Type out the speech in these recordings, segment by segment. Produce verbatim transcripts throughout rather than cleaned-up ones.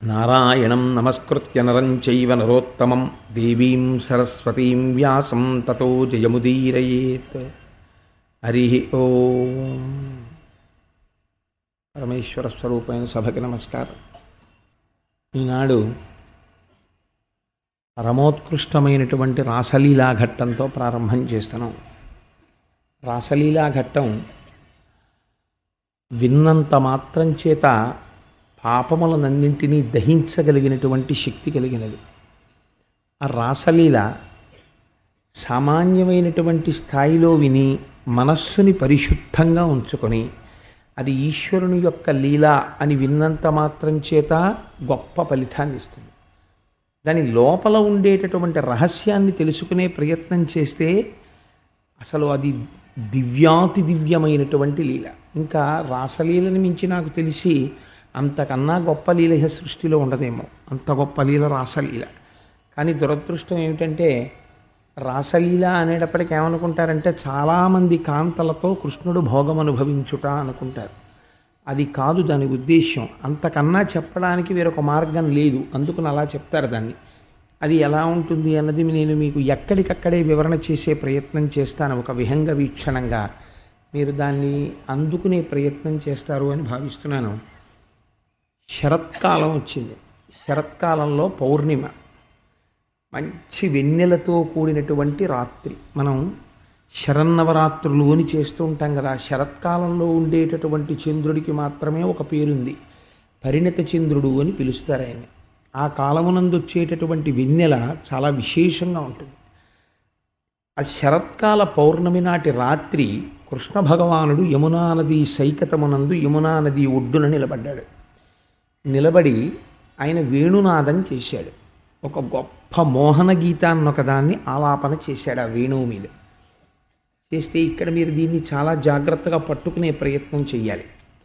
నారాయణం నమస్కృత్య నరం చైవ నరోత్తమం దేవీం సరస్వతీం వ్యాసం తతో జయముదీరయేత్. హరి ఓం. పరమేశ్వర స్వరూపమైన సభకి నమస్కారం. ఈనాడు పరమోత్కృష్టమైనటువంటి రాసలీలా ఘట్టంతో ప్రారంభం చేస్తున్నాం. రాసలీలా ఘట్టం విన్నంత మాత్రం చేత పాపములనన్నింటినీ దహించగలిగినటువంటి శక్తి కలిగినది. ఆ రాసలీల సామాన్యమైనటువంటి స్థాయిలో విని మనస్సుని పరిశుద్ధంగా ఉంచుకొని అది ఈశ్వరుని యొక్క లీల అని విన్నంత మాత్రం చేత గొప్ప ఫలితాన్ని ఇస్తుంది. దాని లోపల ఉండేటటువంటి రహస్యాన్ని తెలుసుకునే ప్రయత్నం చేస్తే అసలు అది దివ్యాతి దివ్యమైనటువంటి లీల. ఇంకా రాసలీలని మించి నాకు తెలిసి అంతకన్నా గొప్ప లీల సృష్టిలో ఉండదేమో. అంత గొప్ప లీల రాసలీల. కానీ దురదృష్టం ఏమిటంటే రాసలీల అనేటప్పటికి ఏమనుకుంటారంటే చాలామంది కాంతలతో కృష్ణుడు భోగం అనుభవించుట అనుకుంటారు. అది కాదు దాని ఉద్దేశ్యం. అంతకన్నా చెప్పడానికి వేరొక మార్గం లేదు, అందుకని అలా చెప్తారు దాన్ని. అది ఎలా ఉంటుంది అన్నది నేను మీకు ఎక్కడికక్కడే వివరణ చేసే ప్రయత్నం చేస్తాను. ఒక విహంగ వీక్షణంగా మీరు దాన్ని అందుకునే ప్రయత్నం చేస్తారు అని భావిస్తున్నాను. శరత్కాలం వచ్చింది. శరత్కాలంలో పౌర్ణిమ, మంచి వెన్నెలతో కూడినటువంటి రాత్రి. మనం శరన్నవరాత్రులు అని చేస్తూ ఉంటాం కదా. శరత్కాలంలో ఉండేటటువంటి చంద్రుడికి మాత్రమే ఒక పేరుంది, పరిణత చంద్రుడు అని పిలుస్తారు ఆయన్ని. ఆ కాలమునందు వచ్చేటటువంటి వెన్నెల చాలా విశేషంగా ఉంటుంది. ఆ శరత్కాల పౌర్ణమి నాటి రాత్రి కృష్ణ భగవానుడు యమునా నది సైకతమునందు యమునా నది ఒడ్డున నిలబడ్డాడు. నిలబడి ఆయన వేణునాదం చేశాడు. ఒక గొప్ప మోహన గీతాన్ని ఒకదాన్ని ఆలాపన చేశాడు ఆ వేణువు మీద. చేస్తే ఇక్కడ మీరు దీన్ని చాలా జాగ్రత్తగా పట్టుకునే ప్రయత్నం చేయాలి.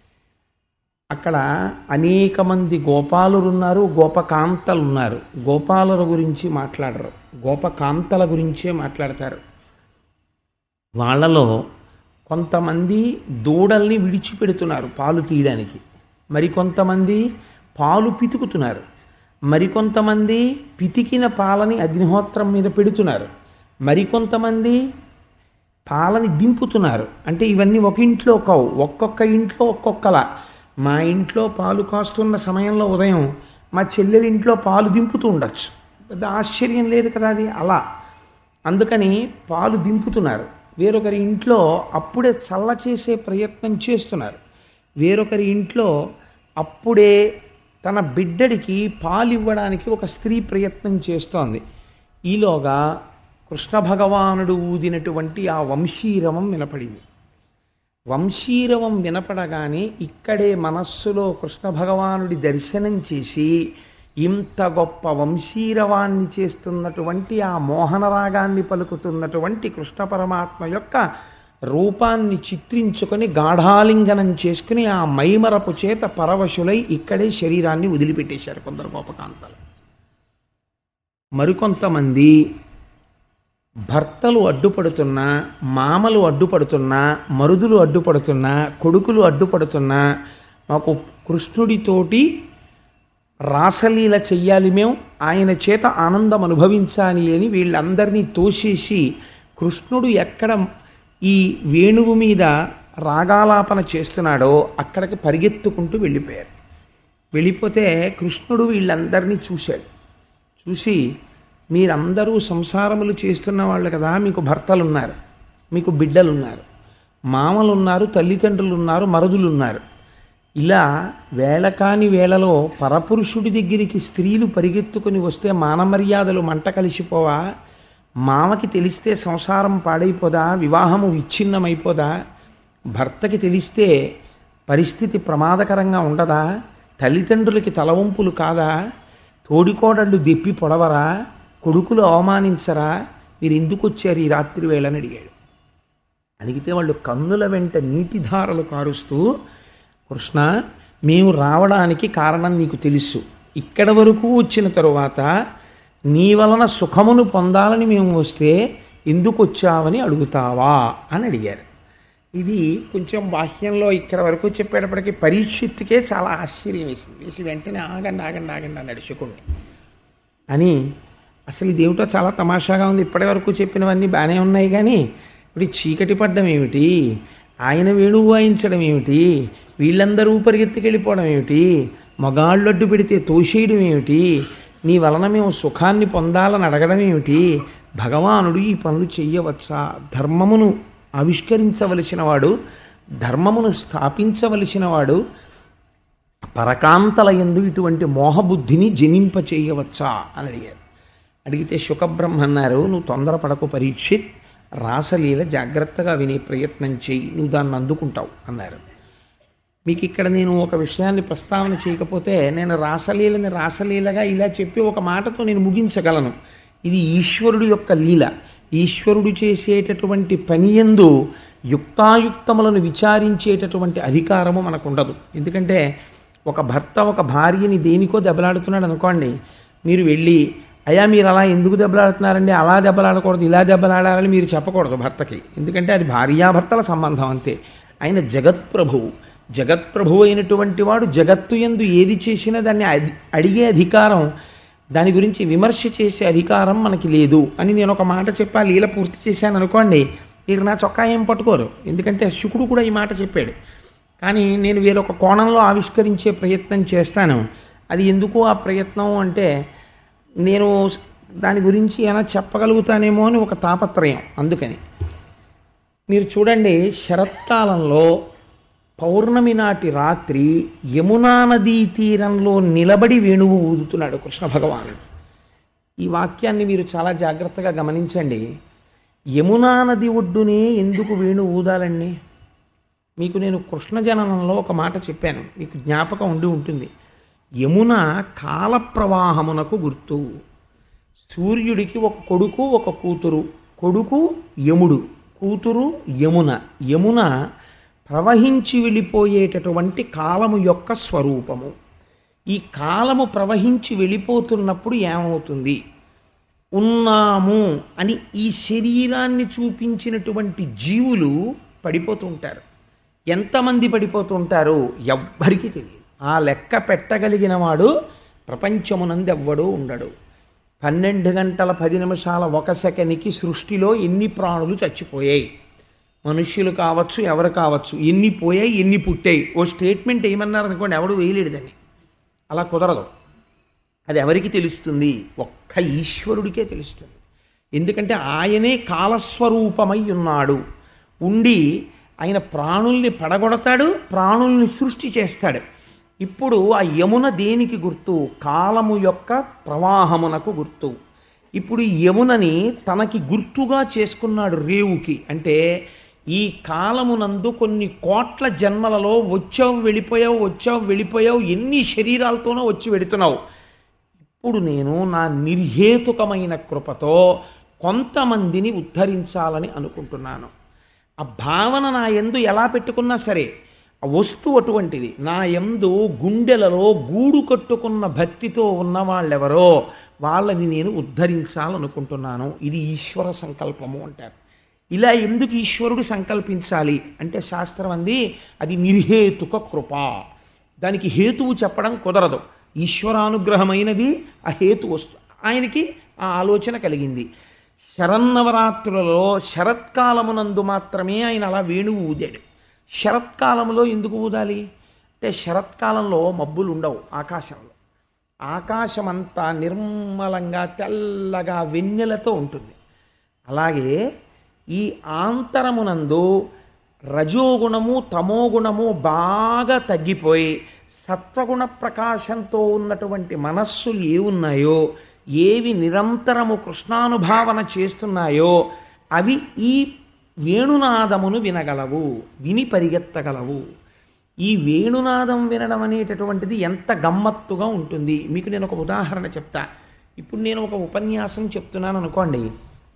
అక్కడ అనేక మంది గోపాలులు ఉన్నారు, గోపకాంతలు ఉన్నారు. గోపాలుల గురించి మాట్లాడరు, గోపకాంతల గురించే మాట్లాడతారు. వాళ్ళలో కొంతమంది దూడల్ని విడిచిపెడుతున్నారు పాలు తీయడానికి, మరికొంతమంది పాలు పితుకుతున్నారు, మరికొంతమంది పితికిన పాలని అగ్నిహోత్రం మీద పెడుతున్నారు, మరికొంతమంది పాలని దింపుతున్నారు. అంటే ఇవన్నీ ఒక ఇంట్లో కావు, ఒక్కొక్క ఇంట్లో ఒక్కొక్కలా. మా ఇంట్లో పాలు కాస్తున్న సమయంలో ఉదయం మా చెల్లెలి ఇంట్లో పాలు దింపుతూ ఉండొచ్చు, పెద్ద ఆశ్చర్యం లేదు కదా అది. అలా అందుకని పాలు దింపుతున్నారు. వేరొకరి ఇంట్లో అప్పుడే చల్ల చేసే ప్రయత్నం చేస్తున్నారు. వేరొకరి ఇంట్లో అప్పుడే తన బిడ్డడికి పాలు ఇవ్వడానికి ఒక స్త్రీ ప్రయత్నం చేస్తోంది. ఈలోగా కృష్ణ భగవానుడు ఊదినటువంటి ఆ వంశీరవం వినపడింది. వంశీరవం వినపడగానే ఇక్కడే మనస్సులో కృష్ణ భగవానుడి దర్శనం చేసి ఇంత గొప్ప వంశీరవాన్ని చేస్తున్నటువంటి ఆ మోహనరాగాన్ని పలుకుతున్నటువంటి కృష్ణ పరమాత్మ యొక్క రూపాన్ని చిత్రించుకొని గాఢాలింగనం చేసుకుని ఆ మైమరపు చేత పరవశులై ఇక్కడే శరీరాన్ని వదిలిపెట్టేశారు కొందరు గోపకాంతలు. మరికొంతమంది భర్తలు అడ్డుపడుతున్నా, మామలు అడ్డుపడుతున్నా, మరుదులు అడ్డుపడుతున్నా, కొడుకులు అడ్డుపడుతున్నా మాకు కృష్ణుడితోటి రాసలీల చెయ్యాలి, మేము ఆయన చేత ఆనందం అనుభవించాలి అని వీళ్ళందరినీ తోసేసి కృష్ణుడు ఎక్కడ ఈ వేణువు మీద రాగాలాపన చేస్తున్నాడో అక్కడికి పరిగెత్తుకుంటూ వెళ్ళిపోయారు. వెళ్ళిపోతే కృష్ణుడు వీళ్ళందరినీ చూశాడు. చూసి మీరందరూ సంసారములు చేస్తున్న వాళ్ళు కదా, మీకు భర్తలు ఉన్నారు, మీకు బిడ్డలున్నారు, మామలు ఉన్నారు, తల్లిదండ్రులు ఉన్నారు, మరుదులు ఉన్నారు. ఇలా వేళ కాని వేళలో పరపురుషుడి దగ్గరికి స్త్రీలు పరిగెత్తుకుని వస్తే మానమర్యాదలు మంట కలిసిపోవా? మామకి తెలిస్తే సంసారం పాడైపోదా? వివాహము విచ్ఛిన్నమైపోదా? భర్తకి తెలిస్తే పరిస్థితి ప్రమాదకరంగా ఉండదా? తల్లిదండ్రులకి తలవంపులు కాదా? తోడికోడళ్ళు దెప్పి పొడవరా? కొడుకులు అవమానించరా? మీరు ఎందుకు వచ్చారు ఈ రాత్రి వేళని అడిగాడు. అడిగితే వాళ్ళు కన్నుల వెంట నీటిధారలు కారుస్తూ, కృష్ణ మేము రావడానికి కారణం నీకు తెలుసు, ఇక్కడ వరకు వచ్చిన తరువాత నీ వలన సుఖమును పొందాలని మేము వస్తే ఎందుకు వచ్చావని అడుగుతావా అని అడిగారు. ఇది కొంచెం బాహ్యంలో ఇక్కడ వరకు చెప్పేటప్పటికి పరీక్షిత్తుకే చాలా ఆశ్చర్యం వేసింది. వేసి వెంటనే ఆగండి ఆగండి ఆగండి అని నడుచుకోండి అని. అసలు ఇదేమిటో చాలా తమాషాగా ఉంది. ఇప్పటి వరకు చెప్పినవన్నీ బాగానే ఉన్నాయి, కానీ ఇప్పుడు చీకటి పడ్డం ఏమిటి, ఆయన వేణువు వాయించడం ఏమిటి, వీళ్ళందరూ పరిగెత్తుకెళ్ళిపోవడం ఏమిటి, మగాళ్ళు అడ్డు పెడితే తోసేయడం ఏమిటి, నీ వలన మేము సుఖాన్ని పొందాలని అడగడం ఏమిటి, భగవానుడు ఈ పనులు చెయ్యవచ్చా, ధర్మమును ఆవిష్కరించవలసిన వాడు, ధర్మమును స్థాపించవలసిన వాడు, పరకాంతలయందు ఇటువంటి మోహబుద్ధిని జనింప చేయవచ్చా అని అడిగారు. అడిగితే శుకబ్రహ్మ అన్నారు, నువ్వు తొందరపడకు పరీక్షిత్, రాసలీల జాగ్రత్తగా వినే ప్రయత్నం చేయి, నువ్వు దాన్ని అందుకుంటావు అన్నారు. మీకు ఇక్కడ నేను ఒక విషయాన్ని ప్రస్తావన చేయకపోతే నేను రాసలీలని రాసలీలగా ఇలా చెప్పి ఒక మాటతో నేను ముగించగలను. ఇది ఈశ్వరుడు యొక్క లీల. ఈశ్వరుడు చేసేటటువంటి పనియందు యుక్తాయుక్తములను విచారించేటటువంటి అధికారము మనకు ఉండదు. ఎందుకంటే ఒక భర్త ఒక భార్యని దేనికో దెబ్బలాడుతున్నాడు అనుకోండి, మీరు వెళ్ళి అయ్యా మీరు అలా ఎందుకు దెబ్బలాడుతున్నారండి, అలా దెబ్బలాడకూడదు ఇలా దెబ్బలాడాలని మీరు చెప్పకూడదు భర్తకి. ఎందుకంటే అది భార్యాభర్తల సంబంధం అంతే. ఆయన జగత్ప్రభువు. జగత్ప్రభువు అయినటువంటి వాడు జగత్తు యందు ఏది చేసినా దాన్ని అడిగే అధికారం, దాని గురించి విమర్శ చేసే అధికారం మనకి లేదు అని నేను ఒక మాట చెప్పా, లీల పూర్తి చేశాను అనుకోండి, మీరు నా చొక్కా ఏం పట్టుకోరు. ఎందుకంటే శుకుడు కూడా ఈ మాట చెప్పాడు. కానీ నేను వేరొక కోణంలో ఆవిష్కరించే ప్రయత్నం చేస్తాను. అది ఎందుకు ఆ ప్రయత్నం అంటే నేను దాని గురించి ఏమైనా చెప్పగలుగుతానేమో అని ఒక తాపత్రయం. అందుకని మీరు చూడండి, శరత్కాలంలో పౌర్ణమి నాటి రాత్రి యమునా నదీ తీరంలో నిలబడి వేణువు ఊదుతున్నాడు కృష్ణ భగవానుడు. ఈ వాక్యాన్ని మీరు చాలా జాగ్రత్తగా గమనించండి. యమునా నది ఒడ్డునే ఎందుకు వేణువు ఊదాలండి? మీకు నేను కృష్ణ జననంలో ఒక మాట చెప్పాను, మీకు జ్ఞాపకం ఉండి ఉంటుంది. యమున కాల ప్రవాహమునకు గుర్తు. సూర్యుడికి ఒక కొడుకు ఒక కూతురు, కొడుకు యముడు, కూతురు యమున. యమున ప్రవహించి వెళ్ళిపోయేటటువంటి కాలము యొక్క స్వరూపము. ఈ కాలము ప్రవహించి వెళ్ళిపోతున్నప్పుడు ఏమవుతుంది? ఉన్నాము అని ఈ శరీరాన్ని చూపించినటువంటి జీవులు పడిపోతూ ఉంటారు. ఎంతమంది పడిపోతూ ఉంటారు ఎవ్వరికీ తెలియదు. ఆ లెక్క పెట్టగలిగిన వాడు ప్రపంచమునందెవ్వడూ ఉండడు. పన్నెండు గంటల పది నిమిషాల ఒక సెకండ్కి సృష్టిలో ఎన్ని ప్రాణులు చచ్చిపోయాయి, మనుష్యులు కావచ్చు ఎవరు కావచ్చు, ఎన్ని పోయాయి ఎన్ని పుట్టాయి, ఓ స్టేట్మెంట్ ఏమన్నారు అనుకోండి, ఎవడు వేయలేడు దాన్ని. అలా కుదరదు. అది ఎవరికి తెలుస్తుంది? ఒక్క ఈశ్వరుడికే తెలుస్తుంది. ఎందుకంటే ఆయనే కాలస్వరూపమై ఉన్నాడు. ఉండి ఆయన ప్రాణుల్ని పడగొడతాడు, ప్రాణుల్ని సృష్టి చేస్తాడు. ఇప్పుడు ఆ యమున దేనికి గుర్తు? కాలము యొక్క ప్రవాహమునకు గుర్తు. ఇప్పుడు ఈ యమునని తనకి గుర్తుగా చేసుకున్నాడు రేవుకి. అంటే ఈ కాలమునందు కొన్ని కోట్ల జన్మలలో వచ్చావు వెళ్ళిపోయావు వచ్చావు వెళ్ళిపోయావు, ఎన్ని శరీరాలతోనో వచ్చి వెడుతున్నావు. ఇప్పుడు నేను నా నిర్హేతుకమైన కృపతో కొంతమందిని ఉద్ధరించాలని అనుకుంటున్నాను. ఆ భావన నా యందు ఎలా పెట్టుకున్నా సరే, ఆ వస్తువు అటువంటిది. నా యందు గుండెలలో గూడు కట్టుకున్న భక్తితో ఉన్న వాళ్ళెవరో వాళ్ళని నేను ఉద్ధరించాలనుకుంటున్నాను. ఇది ఈశ్వర సంకల్పము అంటారు. ఇలా ఎందుకు ఈశ్వరుడు సంకల్పించాలి అంటే శాస్త్రం అంది అది నిర్హేతుక కృప. దానికి హేతువు చెప్పడం కుదరదు. ఈశ్వరానుగ్రహమైనది ఆ హేతు వస్తు. ఆయనకి ఆ ఆలోచన కలిగింది. శరన్నవరాత్రులలో శరత్కాలమునందు మాత్రమే ఆయన అలా వేణువు ఊదాడు. శరత్కాలంలో ఎందుకు ఊదాలి అంటే శరత్కాలంలో మబ్బులు ఉండవు ఆకాశంలో. ఆకాశం అంతా నిర్మలంగా తెల్లగా వెన్నెలతో ఉంటుంది. అలాగే ఈ ఆంతరమునందు రజోగుణము తమోగుణము బాగా తగ్గిపోయి సత్వగుణ ప్రకాశంతో ఉన్నటువంటి మనస్సులు ఏ ఉన్నాయో, ఏవి నిరంతరము కృష్ణానుభావన చేస్తున్నాయో అవి ఈ వేణునాదమును వినగలవు, విని పరిగెత్తగలవు. ఈ వేణునాదం వినడం అనేటటువంటిది ఎంత గమ్మత్తుగా ఉంటుంది. మీకు నేను ఒక ఉదాహరణ చెప్తా. ఇప్పుడు నేను ఒక ఉపన్యాసం చెప్తున్నాను అనుకోండి.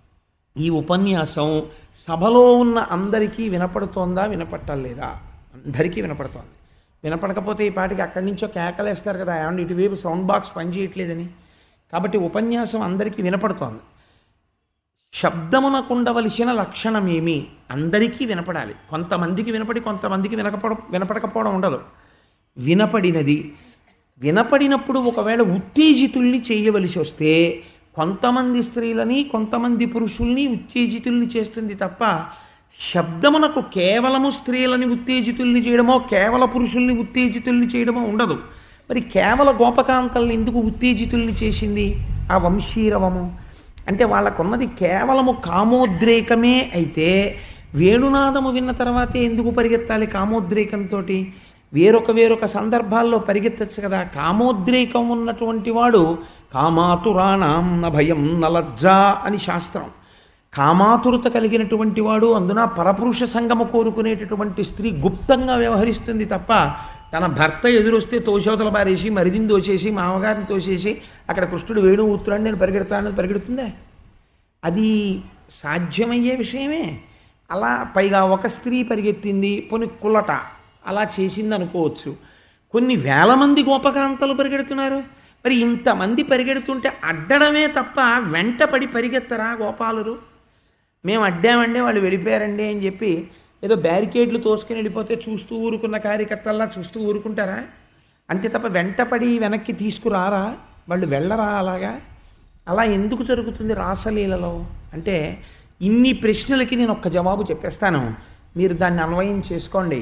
ఈ ఉపన్యాసం సభలో ఉన్న అందరికీ వినపడుతోందా వినపట్టలేదా? అందరికీ వినపడుతోంది. వినపడకపోతే ఈ పాటికి అక్కడి నుంచో కేకలేస్తారు కదా, ఏమంటే ఇటువైపు సౌండ్ బాక్స్ పనిచేయట్లేదని. కాబట్టి ఉపన్యాసం అందరికీ వినపడుతోంది. శబ్దమునకు ఉండవలసిన లక్షణమేమి? అందరికీ వినపడాలి. కొంతమందికి వినపడి కొంతమందికి వినకపో వినపడకపోవడం ఉండదు. వినపడినది వినపడినప్పుడు ఒకవేళ ఉత్తేజితుల్ని చేయవలసి వస్తే కొంతమంది స్త్రీలని కొంతమంది పురుషుల్ని ఉత్తేజితుల్ని చేస్తుంది తప్ప శబ్దమునకు కేవలము స్త్రీలని ఉత్తేజితుల్ని చేయడమో కేవల పురుషుల్ని ఉత్తేజితుల్ని చేయడమో ఉండదు. మరి కేవల గోపకాంతల్ని ఎందుకు ఉత్తేజితుల్ని చేసింది ఆ వంశీరవము? అంటే వాళ్ళకున్నది కేవలము కామోద్రేకమే అయితే వేణునాదము విన్న తర్వాతే ఎందుకు పరిగెత్తాలి కామోద్రేకంతో? వేరొక వేరొక సందర్భాల్లో పరిగెత్తచ్చు కదా. కామోద్రేకం ఉన్నటువంటి వాడు కామాతురాణం న భయం నలజ్జా అని శాస్త్రం. కామాతురత కలిగినటువంటి వాడు, అందున పరపురుష సంగము కోరుకునేటటువంటి స్త్రీ గుప్తంగా వ్యవహరిస్తుంది తప్ప తన భర్త ఎదురొస్తే తోశోతల బారేసి మరిదిని తోసేసి మామగారిని తోసేసి అక్కడ కృష్ణుడు వేణు ఊత్తురాన్ని నేను పరిగెడతానని పరిగెడుతుందే? అది సాధ్యమయ్యే విషయమే. అలా పైగా ఒక స్త్రీ పరిగెత్తింది పోని కులట అలా చేసింది అనుకోవచ్చు. కొన్ని వేల మంది గోపకాంతలు పరిగెడుతున్నారు. మరి ఇంతమంది పరిగెడుతుంటే అడ్డడమే తప్ప వెంట పడి పరిగెత్తరా గోపాలురు? మేము అడ్డామండి వాళ్ళు వెళ్ళిపోయారండి అని చెప్పి ఏదో బ్యారికేడ్లు తోసుకుని వెళ్ళిపోతే చూస్తూ ఊరుకున్న కార్యకర్తల్లా చూస్తూ ఊరుకుంటారా? అంతే తప్ప వెంటపడి వెనక్కి తీసుకురారా? వాళ్ళు వెళ్ళరా అలాగా? అలా ఎందుకు జరుగుతుంది రాసలీలలో? అంటే ఇన్ని ప్రశ్నలకి నేను ఒక్క జవాబు చెప్పేస్తాను, మీరు దాన్ని అన్వయం చేసుకోండి.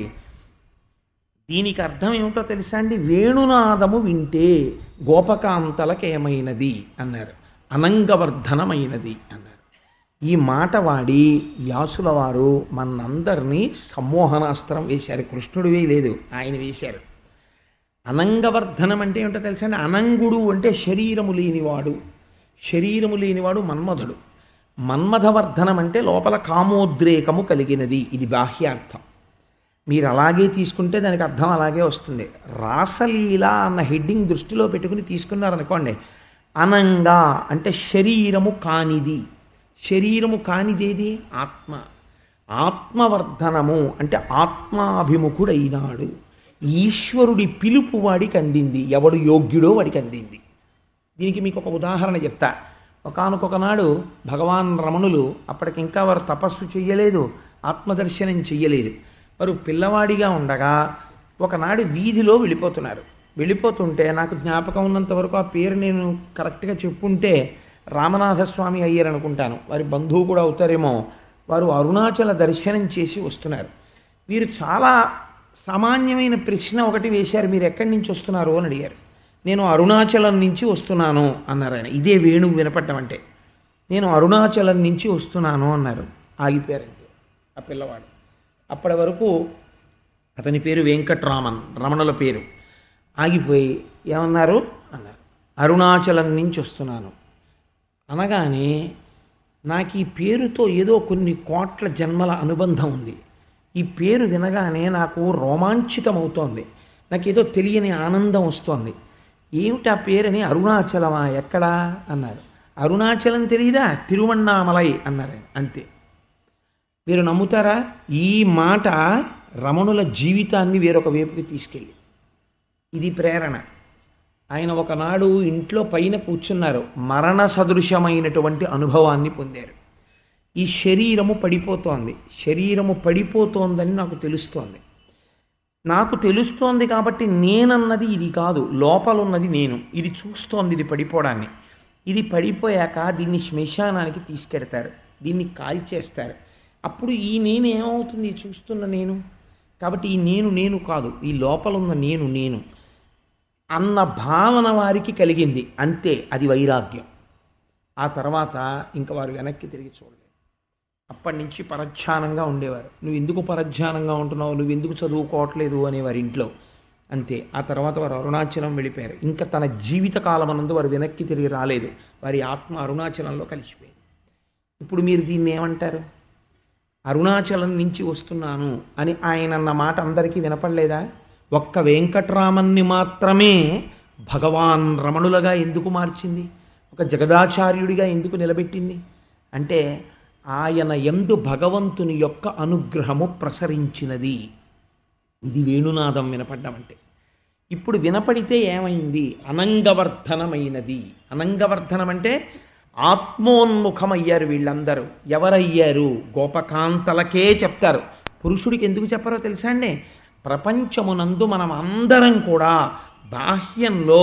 దీనికి అర్థం ఏమిటో తెలుసా అండి? వేణునాదము వింటే గోపకాంతలకేమైనది అన్నారు, అనంగవర్ధనమైనది అన్నారు. ఈ మాట వాడి వ్యాసుల వారు మనందరినీ సమ్మోహనాస్త్రం వేశారు. కృష్ణుడు వేయలేదు, ఆయన వేశారు. అనంగవర్ధనం అంటే ఏమిటో తెలుసా అండి? అనంగుడు అంటే శరీరము లేనివాడు, శరీరము లేనివాడు మన్మధుడు. మన్మథవర్ధనం అంటే లోపల కామోద్రేకము కలిగినది, ఇది బాహ్యార్థం. మీరు అలాగే తీసుకుంటే దానికి అర్థం అలాగే వస్తుంది. రాసలీల అన్న హెడ్డింగ్ దృష్టిలో పెట్టుకుని తీసుకున్నారనుకోండి, అనంగా అంటే శరీరము కానిది. శరీరము కానిదేది? ఆత్మ. ఆత్మవర్ధనము అంటే ఆత్మాభిముఖుడైనాడు. ఈశ్వరుడి పిలుపు వాడికి అందింది, ఎవడు యోగ్యుడో వాడికి అందింది. దీనికి మీకు ఒక ఉదాహరణ చెప్తా. ఒకానొకనాడు భగవాన్ రమణులు, అప్పటికింకా వారు తపస్సు చెయ్యలేదు, ఆత్మదర్శనం చెయ్యలేదు. వారు పిల్లవాడిగా ఉండగా ఒకనాడు వీధిలో వెళ్ళిపోతున్నారు. వెళ్ళిపోతుంటే నాకు జ్ఞాపకం ఉన్నంత వరకు ఆ పేరు నేను కరెక్ట్గా చెప్పుంటే రామనాథస్వామి అయ్యారు అనుకుంటాను, వారి బంధువు కూడా అవుతారేమో. వారు అరుణాచల దర్శనం చేసి వస్తున్నారు. వీరు చాలా సామాన్యమైన ప్రశ్న ఒకటి వేశారు, మీరు ఎక్కడి నుంచి వస్తున్నారు అని అడిగారు. నేను అరుణాచలం నుంచి వస్తున్నాను అన్నారు ఆయన. ఇదే వేణువు వినపడ్డం అంటే. నేను అరుణాచలం నుంచి వస్తున్నాను అన్నారు. ఆగిపోయారంతే ఆ పిల్లవాడు. అప్పటి వరకు అతని పేరు వెంకట్రామన్, రమణుల పేరు. ఆగిపోయి ఏమన్నారు అన్నారు, అరుణాచలం నుంచి వస్తున్నాను అనగానే నాకు ఈ పేరుతో ఏదో కొన్ని కోట్ల జన్మల అనుబంధం ఉంది. ఈ పేరు వినగానే నాకు రోమాంచితమవుతోంది, నాకేదో తెలియని ఆనందం వస్తోంది. ఏమిటి ఆ పేరని, అరుణాచలమా ఎక్కడా అన్నారు. అరుణాచలం తెలియదా, తిరువణ్ణామలై అన్నారు. అంతే. మీరు నమ్ముతారా? ఈ మాట రమణుల జీవితాన్ని వేరొక వైపుకి తీసుకెళ్ళి, ఇది ప్రేరణ. ఆయన ఒకనాడు ఇంట్లో పైన కూర్చున్నారు, మరణ సదృశమైనటువంటి అనుభవాన్ని పొందారు. ఈ శరీరము పడిపోతోంది, శరీరము పడిపోతోందని నాకు తెలుస్తోంది. నాకు తెలుస్తోంది కాబట్టి నేనన్నది ఇది కాదు, లోపలున్నది నేను. ఇది చూస్తోంది ఇది పడిపోవడాన్ని. ఇది పడిపోయాక దీన్ని శ్మశానానికి తీసుకెడతారు, దీన్ని కాల్చేస్తారు. అప్పుడు ఈ నేను ఏమవుతుంది? చూస్తున్న నేను. కాబట్టి ఈ నేను నేను కాదు, ఈ లోపలున్న నేను నేను అన్న భావన వారికి కలిగింది. అంతే, అది వైరాగ్యం. ఆ తర్వాత ఇంక వారు వెనక్కి తిరిగి చూడలేదు. అప్పటి నుంచి పరధ్యానంగా ఉండేవారు. నువ్వు ఎందుకు పరధ్యానంగా ఉంటున్నావు, నువ్వు ఎందుకు చదువుకోవట్లేదు అనేవారి ఇంట్లో. అంతే. ఆ తర్వాత వారు అరుణాచలం వెళ్ళిపోయారు. ఇంకా తన జీవిత కాలమనందు వారు వెనక్కి తిరిగి రాలేదు. వారి ఆత్మ అరుణాచలంలో కలిసిపోయింది. ఇప్పుడు మీరు దీన్ని ఏమంటారు? అరుణాచలం నుంచి వస్తున్నాను అని ఆయన అన్న మాట అందరికీ వినపడలేదా? ఒక్క వెంకట్రామన్ని మాత్రమే భగవాన్ రమణులుగా ఎందుకు మార్చింది? ఒక జగదాచార్యుడిగా ఎందుకు నిలబెట్టింది? అంటే ఆయన యందు భగవంతుని యొక్క అనుగ్రహము ప్రసరించినది. ఇది వేణునాదం వినపడ్డం అంటే. ఇప్పుడు వినపడితే ఏమైంది? అనంగవర్ధనమైనది. అనంగవర్ధనం అంటే ఆత్మోన్ముఖమయ్యారు వీళ్ళందరూ. ఎవరయ్యారు? గోపకాంతలకే చెప్తారు. పురుషుడికి ఎందుకు చెప్పారో తెలుసా అండి? ప్రపంచమునందు మనం అందరం కూడా బాహ్యంలో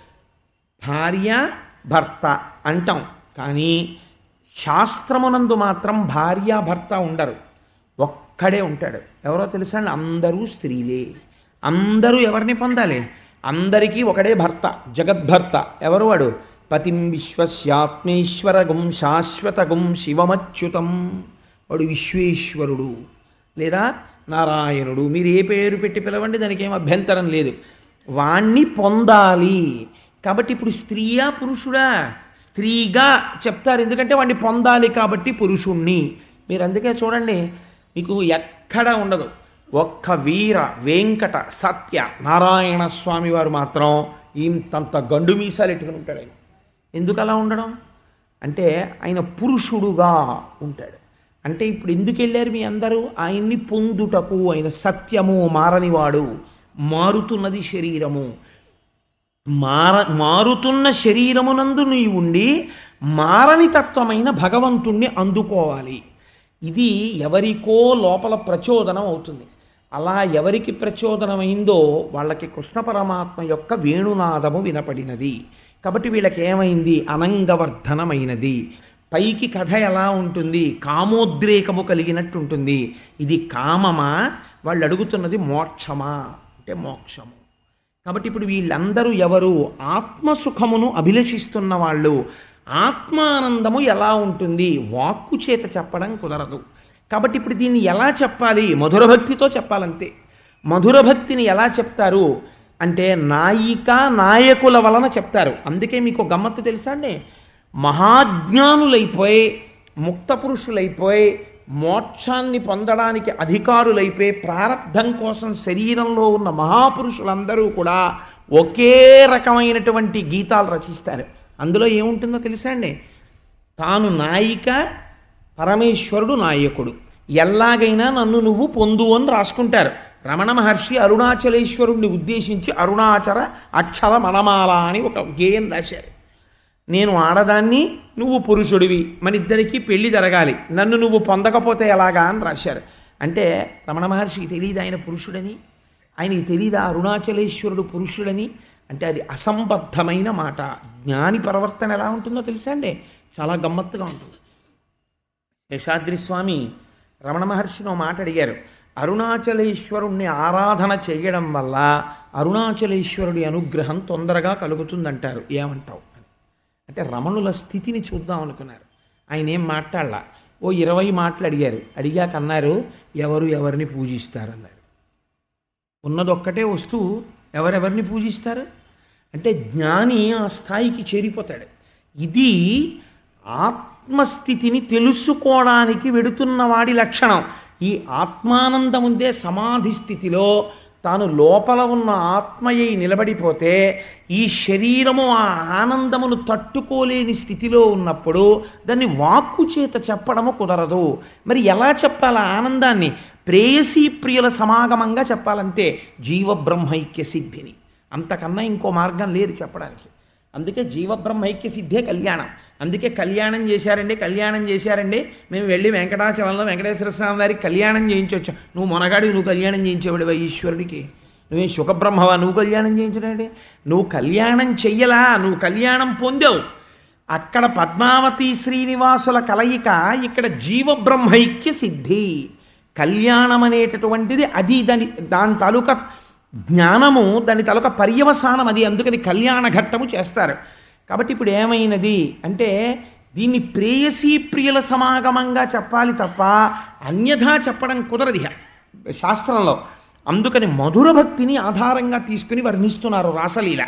భార్య భర్త అంటాం, కానీ శాస్త్రమునందు మాత్రం భార్య భర్త ఉండరు, ఒక్కడే ఉంటాడు. ఎవరో తెలుసా అండి? అందరూ స్త్రీలే. అందరూ ఎవరిని పొందాలి? అందరికీ ఒకడే భర్త, జగద్భర్త. ఎవరు వాడు? పతిం విశ్వస్యాత్మేశ్వరగుం శాశ్వతగుం శివమచ్యుతం. వాడు విశ్వేశ్వరుడు లేదా నారాయణుడు, మీరు ఏ పేరు పెట్టి పిలవండి, దానికి ఏం అభ్యంతరం లేదు. వాణ్ణి పొందాలి. కాబట్టి ఇప్పుడు స్త్రీయా పురుషుడా? స్త్రీగా చెప్తారు, ఎందుకంటే వాడిని పొందాలి కాబట్టి పురుషుణ్ణి. మీరు అందుకే చూడండి, మీకు ఎక్కడ ఉండదు ఒక్క వీర వెంకట సత్య నారాయణ స్వామి వారు మాత్రం ఇంతంత గండు మీసాలు ఎట్టుకుని ఉంటాడు. ఆయన ఎందుకు అలా ఉండడం అంటే ఆయన పురుషుడుగా ఉంటాడు. అంటే ఇప్పుడు ఎందుకు వెళ్ళారు మీ అందరూ? ఆయన్ని పొందుటకు. ఆయన సత్యము, మారనివాడు. మారుతున్నది శరీరము. మార మారుతున్న శరీరమునందు నీ ఉండి మారని తత్వమైన భగవంతుణ్ణి అందుకోవాలి. ఇది ఎవరికో లోపల ప్రచోదనం అవుతుంది. అలా ఎవరికి ప్రచోదనమైందో వాళ్ళకి కృష్ణ పరమాత్మ యొక్క వేణునాదము వినపడినది. కాబట్టి వీళ్ళకి ఏమైంది? అనంగవర్ధనమైనది. పైకి కథ ఎలా ఉంటుంది? కామోద్రేకము కలిగినట్టు ఉంటుంది. ఇది కామమా? వాళ్ళు అడుగుతున్నది మోక్షమా అంటే మోక్షము. కాబట్టి ఇప్పుడు వీళ్ళందరూ ఎవరు? ఆత్మసుఖమును అభిలషిస్తున్న వాళ్ళు. ఆత్మానందము ఎలా ఉంటుంది? వాక్కు చేత చెప్పడం కుదరదు. కాబట్టి ఇప్పుడు దీన్ని ఎలా చెప్పాలి? మధుర భక్తితో చెప్పాలంతే. మధుర భక్తిని ఎలా చెప్తారు అంటే నాయిక నాయకుల వలన చెప్తారు. అందుకే మీకు గమ్మత్తు తెలుసా అండి? మహాజ్ఞానులైపోయి ముక్త పురుషులైపోయి మోక్షాన్ని పొందడానికి అధికారులైపోయి ప్రారబ్ధం కోసం శరీరంలో ఉన్న మహాపురుషులందరూ కూడా ఒకే రకమైనటువంటి గీతాలు రచిస్తారు. అందులో ఏముంటుందో తెలుసా అండి? తాను నాయిక, పరమేశ్వరుడు నాయకుడు, ఎలాగైనా నన్ను నువ్వు పొందు అని రాసుకుంటారు. రమణ మహర్షి అరుణాచలేశ్వరుణ్ణి ఉద్దేశించి అరుణాచల అక్షర మనమాల అని ఒక గేయం రాశారు. నేను ఆడదాన్ని, నువ్వు పురుషుడివి, మన ఇద్దరికీ పెళ్లి జరగాలి, నన్ను నువ్వు పొందకపోతే ఎలాగా అని రాశారు. అంటే రమణ మహర్షికి తెలియదు ఆయన పురుషుడని, ఆయనకి తెలియదా అరుణాచలేశ్వరుడు పురుషుడని? అంటే అది అసంబద్ధమైన మాట. జ్ఞాని ప్రవర్తన ఎలా ఉంటుందో తెలుసా అండి? చాలా గమ్మత్తుగా ఉంటుంది. శేషాద్రి స్వామి రమణ మహర్షిని మాట అడిగారు, అరుణాచలేశ్వరుణ్ణి ఆరాధన చేయడం వల్ల అరుణాచలేశ్వరుడి అనుగ్రహం తొందరగా కలుగుతుందంటారు, ఏమంటావు అని. అంటే రమణుల స్థితిని చూద్దాం అనుకున్నారు. ఆయన ఏం మాట్లాడలా, ఓ ఇరవై మాటలు అడిగారు. అడిగాక అన్నారు, ఎవరు ఎవరిని పూజిస్తారన్నారు. ఉన్నదొక్కటే వస్తువు, ఎవరెవరిని పూజిస్తారు అంటే జ్ఞాని ఆ స్థాయికి చేరిపోతాడు. ఇది ఆత్మస్థితిని తెలుసుకోవడానికి వెడుతున్న వాడి లక్షణం. ఈ ఆత్మానందం ఉందే సమాధి స్థితిలో తాను లోపల ఉన్న ఆత్మయ్యి నిలబడిపోతే ఈ శరీరము ఆ ఆనందమును తట్టుకోలేని స్థితిలో ఉన్నప్పుడు దాన్ని వాక్కు చేత చెప్పడము కుదరదు. మరి ఎలా చెప్పాలి ఆనందాన్ని? ప్రేయసీ ప్రియుల సమాగమంగా చెప్పాలంతే. జీవబ్రహ్మైక్య సిద్ధిని, అంతకన్నా ఇంకో మార్గం లేదు చెప్పడానికి. అందుకే జీవబ్రహ్మైక్య సిద్ధే కళ్యాణం. అందుకే కళ్యాణం చేశారండి కళ్యాణం చేశారండి మేము వెళ్ళి వెంకటాచలంలో వెంకటేశ్వర స్వామి వారికి కళ్యాణం చేయించవచ్చు. నువ్వు మొనగాడివి, నువ్వు కళ్యాణం చేయించేవాడివా ఈశ్వరుడికి? నువ్వే సుఖబ్రహ్మవా, నువ్వు కళ్యాణం చేయించడండి? నువ్వు కళ్యాణం చెయ్యలా, నువ్వు కళ్యాణం పొందావు. అక్కడ పద్మావతి శ్రీనివాసుల కలయిక, ఇక్కడ జీవబ్రహ్మైక్య సిద్ధి. కళ్యాణం అనేటటువంటిది అది, దాని దాని తాలూకా జ్ఞానము, దాని తాలూకా పర్యవసానం అది. అందుకని కళ్యాణ ఘట్టము చేస్తారు. కాబట్టి ఇప్పుడు ఏమైనది అంటే దీన్ని ప్రేయసీ ప్రియుల సమాగమంగా చెప్పాలి తప్ప అన్యథా చెప్పడం కుదరది శాస్త్రంలో. అందుకని మధుర భక్తిని ఆధారంగా తీసుకుని వర్ణిస్తున్నారు రాసలీల.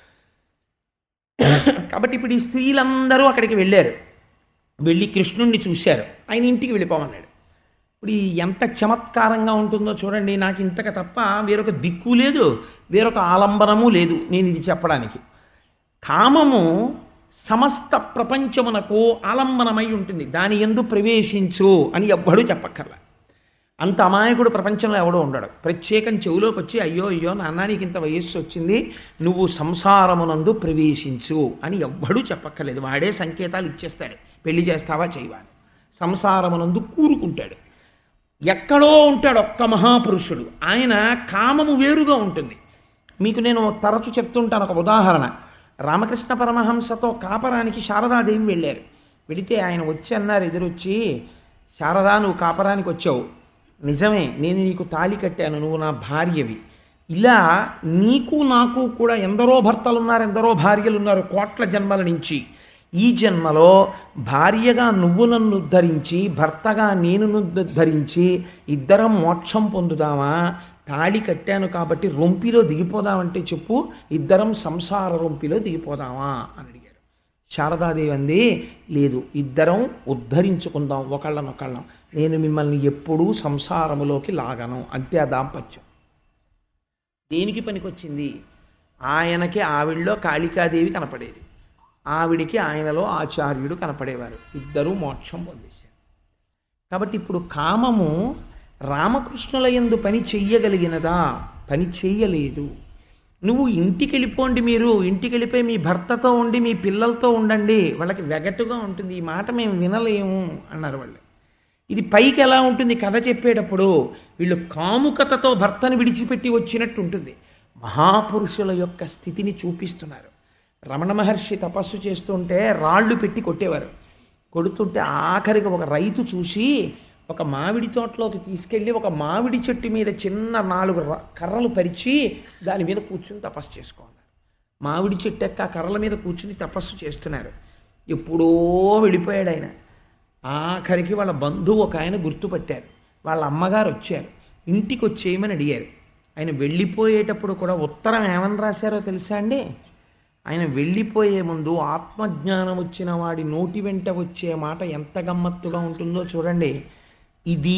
కాబట్టి ఇప్పుడు ఈ స్త్రీలందరూ అక్కడికి వెళ్ళారు. వెళ్ళి కృష్ణుణ్ణి చూశారు. ఆయన ఇంటికి వెళ్ళిపోమన్నాడు. ఇప్పుడు ఈ ఎంత చమత్కారంగా ఉంటుందో చూడండి. నాకు ఇంతక తప్ప వేరొక దిక్కు లేదు, వేరొక ఆలంబనము లేదు నేను ఇది చెప్పడానికి. కామము సమస్త ప్రపంచమునకు ఆలంబనమై ఉంటుంది. దాని యందు ప్రవేశించు అని ఎవ్వడూ చెప్పక్కర్లా. అంత అమాయకుడు ప్రపంచంలో ఎవడో ఉండడు. ప్రత్యేకం చెవులోకి వచ్చి అయ్యో అయ్యో నాన్న నీకు ఇంత వయస్సు వచ్చింది, నువ్వు సంసారమునందు ప్రవేశించు అని ఎవ్వడూ చెప్పక్కర్లేదు. వాడే సంకేతాలు ఇచ్చేస్తాడు, పెళ్లి చేస్తావా చేయవా. సంసారమునందు కూరుకుంటాడు. ఎక్కడో ఉంటాడు ఒక్క మహాపురుషుడు, ఆయన కామము వేరుగా ఉంటుంది. మీకు నేను తరచు చెప్తుంటాను ఒక ఉదాహరణ. రామకృష్ణ పరమహంసతో కాపరానికి శారదాదేవి వెళ్ళారు. వెళితే ఆయన వచ్చి అన్నారు, ఎదురొచ్చి, శారదా నువ్వు కాపరానికి వచ్చావు, నిజమే నేను నీకు తాళి కట్టాను, నువ్వు నా భార్యవి. ఇలా నీకు నాకు కూడా ఎందరో భర్తలు ఉన్నారు, ఎందరో భార్యలు ఉన్నారు కోట్ల జన్మల నుంచి. ఈ జన్మలో భార్యగా నువ్వు నన్ను ఉద్ధరించి, భర్తగా నేను ఉద్ధరించి ఇద్దరం మోక్షం పొందుదామా? తాళి కట్టాను కాబట్టి రొంపిలో దిగిపోదామంటే చెప్పు, ఇద్దరం సంసార రొంపిలో దిగిపోదామా అని అడిగారు. శారదాదేవి అంది, లేదు, ఇద్దరం ఉద్ధరించుకుందాం ఒకళ్ళనొకళ్ళం, నేను మిమ్మల్ని ఎప్పుడూ సంసారములోకి లాగను. అంతే ఆ దాంపత్యం. దేనికి పనికొచ్చింది? ఆయనకి ఆవిడలో కాళికాదేవి కనపడేది, ఆవిడికి ఆయనలో ఆచార్యుడు కనపడేవారు. ఇద్దరూ మోక్షం పొందేశారు. కాబట్టి ఇప్పుడు కామము రామకృష్ణుల యందు పని చెయ్యగలిగినదా? పని చెయ్యలేదు. నువ్వు ఇంటికి వెళ్ళిపోండి, మీరు ఇంటికి వెళ్ళిపోయి మీ భర్తతో ఉండి మీ పిల్లలతో ఉండండి, వాళ్ళకి వెగటుగా ఉంటుంది, ఈ మాట మేము వినలేము అన్నారు వాళ్ళు. ఇది పైకి ఎలా ఉంటుంది కథ చెప్పేటప్పుడు, వీళ్ళు కాముకతతో భర్తను విడిచిపెట్టి వచ్చినట్టు ఉంటుంది. మహాపురుషుల యొక్క స్థితిని చూపిస్తున్నారు. రమణ మహర్షి తపస్సు చేస్తుంటే రాళ్ళు పెట్టి కొట్టేవారు. కొడుతుంటే ఆఖరికి ఒక రైతు చూసి ఒక మామిడి తోటలోకి తీసుకెళ్ళి ఒక మామిడి చెట్టు మీద చిన్న నాలుగు కర్రలు పరిచి దాని మీద కూర్చుని తపస్సు చేసుకోన్నారు. మామిడి చెట్టు ఎక్క కర్రల మీద కూర్చుని తపస్సు చేస్తున్నారు. ఎప్పుడో వెళ్ళిపోయాడు ఆయన. ఆఖరికి వాళ్ళ బంధువు ఒక ఆయన గుర్తుపట్టారు. వాళ్ళ అమ్మగారు వచ్చారు, ఇంటికి వచ్చేయమని అడిగారు. ఆయన వెళ్ళిపోయేటప్పుడు కూడా ఉత్తరం ఏమని రాశారో తెలుసా అండి? ఆయన వెళ్ళిపోయే ముందు ఆత్మజ్ఞానం వచ్చిన వాడి నోటి వెంట వచ్చే మాట ఎంత గమ్మత్తుగా ఉంటుందో చూడండి. ఇది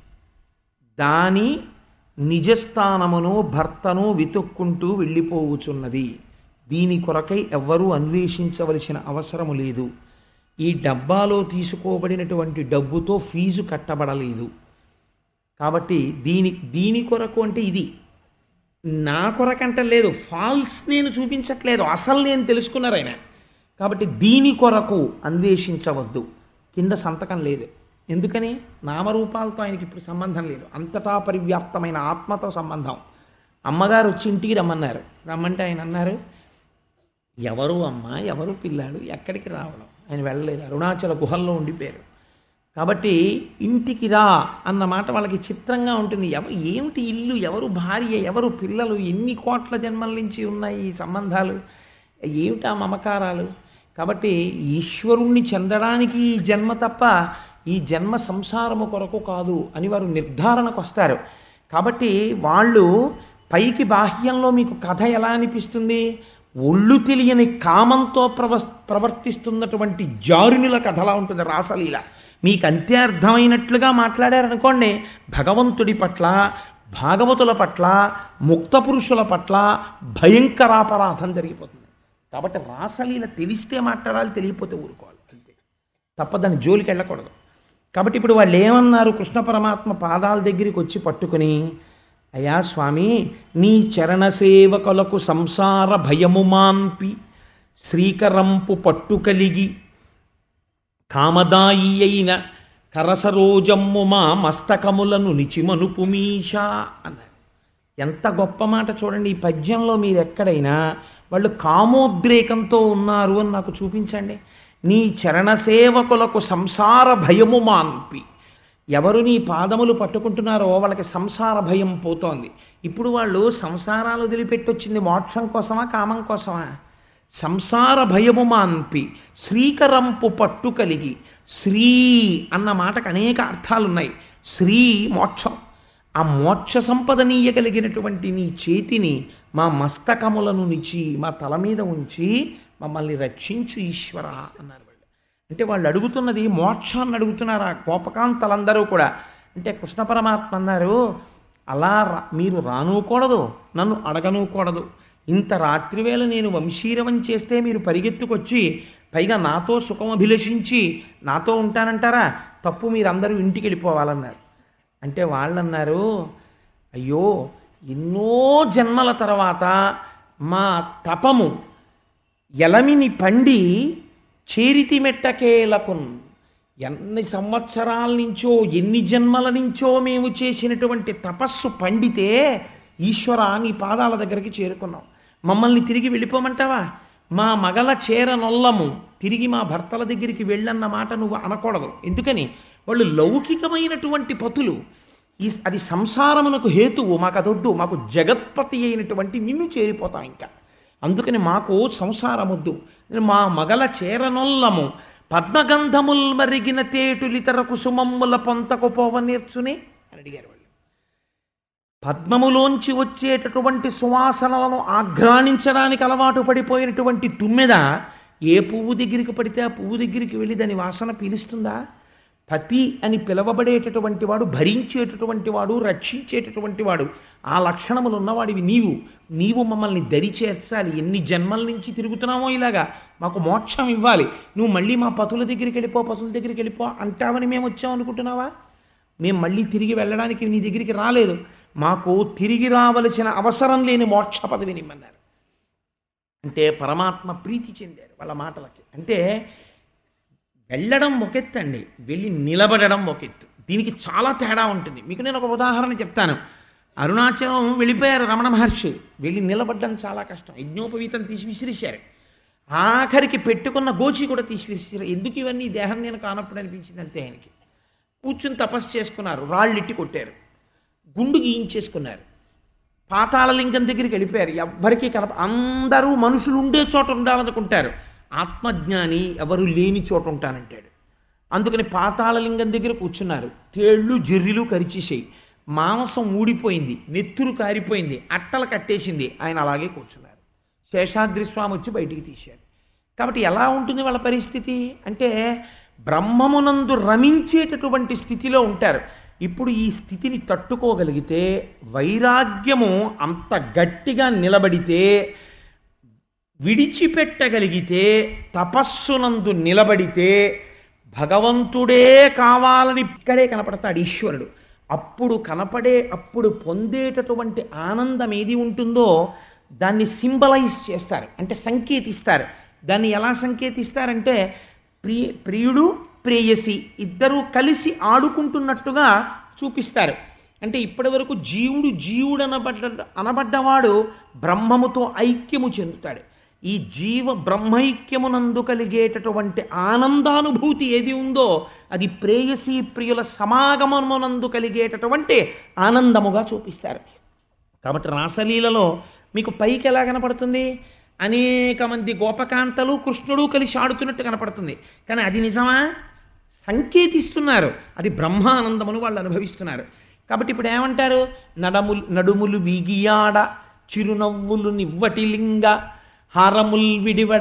దాని నిజస్థానమును భర్తను వెతుక్కుంటూ వెళ్ళిపోవుచున్నది, దీని కొరకై ఎవ్వరూ అన్వేషించవలసిన అవసరము లేదు, ఈ డబ్బాలో తీసుకోబడినటువంటి డబ్బుతో ఫీజు కట్టబడలేదు, కాబట్టి దీని దీని కొరకు అంటే ఇది నా కొరకంట లేదు, ఫాల్స్ నేను చూపించట్లేదు, అసలు నేను తెలుసుకున్నారు ఆయన. కాబట్టి దీని కొరకు అన్వేషించవద్దు. కింద సంతకం లేదు. ఎందుకని? నామరూపాలతో ఆయనకి ఇప్పుడు సంబంధం లేదు, అంతటా పరివ్యాప్తమైన ఆత్మతో సంబంధం. అమ్మగారు వచ్చి ఇంటికి రమ్మన్నారు. రమ్మంటే ఆయన అన్నారు, ఎవరు అమ్మ, ఎవరు పిల్లాడు, ఎక్కడికి రావడం? ఆయన వెళ్ళలేదు, అరుణాచల గుహల్లో ఉండిపోయారు. కాబట్టి ఇంటికి రా అన్న మాట వాళ్ళకి చిత్రంగా ఉంటుంది. ఎవ ఏమిటి ఇల్లు, ఎవరు భార్య, ఎవరు పిల్లలు, ఎన్ని కోట్ల జన్మల నుంచి ఉన్నాయి ఈ సంబంధాలు, ఏమిటి ఆ మమకారాలు? కాబట్టి ఈశ్వరుణ్ణి చెందడానికి ఈ జన్మ తప్ప ఈ జన్మ సంసారము కొరకు కాదు అని వారు నిర్ధారణకు వస్తారు. కాబట్టి వాళ్ళు పైకి బాహ్యంలో మీకు కథ ఎలా అనిపిస్తుంది? ఒళ్ళు తెలియని కామంతో ప్రవ ప్రవర్తిస్తున్నటువంటి జారునిల కథలా ఉంటుంది రాసలీల. మీకు అంతే అర్థమైనట్లుగా మాట్లాడారనుకోండి, భగవంతుడి పట్ల, భాగవతుల పట్ల, ముక్త పురుషుల పట్ల భయంకరాపరాధం జరిగిపోతుంది. కాబట్టి రాసలీల తెలిస్తే మాట్లాడాలి, తెలియకపోతే ఊరుకోవాలి, అంతే తప్ప దాని జోలికి వెళ్ళకూడదు. కాబట్టి ఇప్పుడు వాళ్ళు ఏమన్నారు? కృష్ణ పరమాత్మ పాదాల దగ్గరికి వచ్చి పట్టుకుని, అయ్యా స్వామి, నీ చరణ సేవకులకు సంసార భయము మాన్పి శ్రీకరంపు పట్టు కలిగి కామదాయి అయిన కరసరోజమ్ము మా మస్తకములను నిచిమనుపు మీషా అన్నారు. ఎంత గొప్ప మాట చూడండి. ఈ పద్యంలో మీరు ఎక్కడైనా వాళ్ళు కామోద్రేకంతో ఉన్నారు అని నాకు చూపించండి. నీ చరణ సేవకులకు సంసార భయము మాన్పి, ఎవరు నీ పాదములు పట్టుకుంటున్నారో వాళ్ళకి సంసార భయం పోతోంది. ఇప్పుడు వాళ్ళు సంసారాలు వదిలిపెట్టొచ్చింది మోక్షం కోసమా, కామం కోసమా? సంసార భయము మాన్పి శ్రీకరంపు పట్టు కలిగి. శ్రీ అన్న మాటకు అనేక అర్థాలున్నాయి. శ్రీ మోక్షం, ఆ మోక్ష సంపదనీయగలిగినటువంటి నీ చేతిని మా మస్తకములను నిచి మా తల మీద ఉంచి మమ్మల్ని రక్షించు ఈశ్వర అన్నారు వాళ్ళు. అంటే వాళ్ళు అడుగుతున్నది మోక్షాన్ని అడుగుతున్నారు ఆ గోపకాంతలందరూ కూడా. అంటే కృష్ణ పరమాత్మ అన్నారు, అలా మీరు రానుకూడదు, నన్ను అడగనుకూడదు. ఇంత రాత్రివేళ నేను వంశీరవం చేస్తే మీరు పరిగెత్తుకొచ్చి పైగా నాతో సుఖం అభిలషించి నాతో ఉంటానంటారా? తప్పు, మీరందరూ ఇంటికి వెళ్ళిపోవాలన్నారు. అంటే వాళ్ళన్నారు, అయ్యో ఎన్నో జన్మల తర్వాత మా తపము ఎలమిని పండి చేరితి మెట్టకేలకున్, ఎన్ని సంవత్సరాల నుంచో ఎన్ని జన్మల నుంచో మేము చేసినటువంటి తపస్సు పండితే ఈశ్వర నీ పాదాల దగ్గరికి చేరుకున్నాం, మమ్మల్ని తిరిగి వెళ్ళిపోమంటావా? మా మగల చేర నొల్లము, తిరిగి మా భర్తల దగ్గరికి వెళ్ళన్న మాట నువ్వు అనకూడదు. ఎందుకని? వాళ్ళు లౌకికమైనటువంటి పతులు, ఈ అది సంసారమునకు హేతువు, మాకు అదొద్దు, మాకు జగత్పతి అయినటువంటి నిన్ను చేరిపోతాం ఇంకా. అందుకని మాకు సంసారమొద్దు, మా మగల చేరనొల్లము పద్మగంధముల్ మరిగిన తేటులితర కుసుమమ్ముల పొంతకు పోవ నేర్చునే అని అడిగారు వాళ్ళు. పద్మములోంచి వచ్చేటటువంటి సువాసనలను ఆఘ్రాణించడానికి అలవాటు పడిపోయినటువంటి తుమ్మెద ఏ పువ్వు దగ్గరికి పడితే ఆ పువ్వు దగ్గరికి వెళ్ళి దాని వాసన పీలుస్తుందా? పతి అని పిలవబడేటటువంటి వాడు, భరించేటటువంటి వాడు, రక్షించేటటువంటి వాడు, ఆ లక్షణములు ఉన్నవాడివి నీవు. నీవు మమ్మల్ని దరి చేర్చాలి. ఎన్ని జన్మల నుంచి తిరుగుతున్నామో ఇలాగా, మాకు మోక్షం ఇవ్వాలి. నువ్వు మళ్ళీ మా పతుల దగ్గరికి వెళ్ళిపో, పతుల దగ్గరికి వెళ్ళిపో అంటావని మేము వచ్చాం అనుకుంటున్నావా? మేము మళ్ళీ తిరిగి వెళ్ళడానికి నీ దగ్గరికి రాలేదు. మాకు తిరిగి రావలసిన అవసరం లేని మోక్ష పదవిని ఇమ్మన్నారు. అంటే పరమాత్మ ప్రీతి చెందారు వాళ్ళ మాటలకి. అంటే వెళ్ళడం ఒకెత్తండి, వెళ్ళి నిలబడడం ఒకెత్తు. దీనికి చాలా తేడా ఉంటుంది. మీకు నేను ఒక ఉదాహరణ చెప్తాను. అరుణాచలం వెళ్ళిపోయారు రమణ మహర్షి, వెళ్ళి నిలబడ్డం చాలా కష్టం. యజ్ఞోపవీతం తీసి విసిరిశారు, ఆఖరికి పెట్టుకున్న గోచి కూడా తీసి విసిరారు. ఎందుకు ఇవన్నీ దేహం నేను కానప్పుడు అనిపించింది అంతే. ఆయనకి కూర్చుని తపస్సు చేసుకున్నారు, రాళ్ళెట్టి కొట్టారు, గుండు గీయించేసుకున్నారు, పాతాళలింగం దగ్గరికి వెళ్ళిపోయారు. ఎవ్వరికీ కనప అందరూ మనుషులు ఉండే చోట ఉండాలనుకుంటారు, ఆత్మజ్ఞాని ఎవరు లేని చోట ఉంటానంటాడు. అందుకని పాతాళలింగం దగ్గర కూర్చున్నారు. తేళ్ళు జర్రిలు కరిచేసాయి, మాంసం ఊడిపోయింది, నెత్తురు కారిపోయింది, అట్టలు కట్టేసింది. ఆయన అలాగే కూర్చున్నారు. శేషాద్రి స్వామి వచ్చి బయటికి తీశారు. కాబట్టి ఎలా ఉంటుంది వాళ్ళ పరిస్థితి అంటే బ్రహ్మమునందు రమించేటటువంటి స్థితిలో ఉంటారు. ఇప్పుడు ఈ స్థితిని తట్టుకోగలిగితే, వైరాగ్యము అంత గట్టిగా నిలబడితే, విడిచిపెట్టగలిగితే, తపస్సునందు నిలబడితే భగవంతుడే కావాలని ఇక్కడే కనపడతాడు ఈశ్వరుడు. అప్పుడు కనపడే, అప్పుడు పొందేటటువంటి ఆనందం ఏది ఉంటుందో దాన్ని సింబలైజ్ చేస్తారు, అంటే సంకేతిస్తారు. దాన్ని ఎలా సంకేతిస్తారంటే ప్రియ ప్రియుడు ప్రేయసి ఇద్దరూ కలిసి ఆడుకుంటున్నట్టుగా చూపిస్తారు. అంటే ఇప్పటి వరకు జీవుడు జీవుడు అనబడ్డ అనబడ్డవాడు బ్రహ్మముతో ఐక్యము చెందుతాడు. ఈ జీవ బ్రహ్మైక్యమునందు కలిగేటటువంటి ఆనందానుభూతి ఏది ఉందో అది ప్రేయసి ప్రియుల సమాగమమునందు కలిగేటటువంటి ఆనందముగా చూపిస్తారు. కాబట్టి రాసలీలలో మీకు పైకి ఎలా కనపడుతుంది? అనేక మంది గోపకాంతలు కృష్ణుడు కలిసి ఆడుతున్నట్టు కనపడుతుంది. కానీ అది నిజమా? సంకేతిస్తున్నారు, అది బ్రహ్మానందమును వాళ్ళు అనుభవిస్తున్నారు. కాబట్టి ఇప్పుడు ఏమంటారు? నడములు నడుములు వీగియాడ, చిరునవ్వులు నివ్వటిలింగ, హారముల్ విడివడ,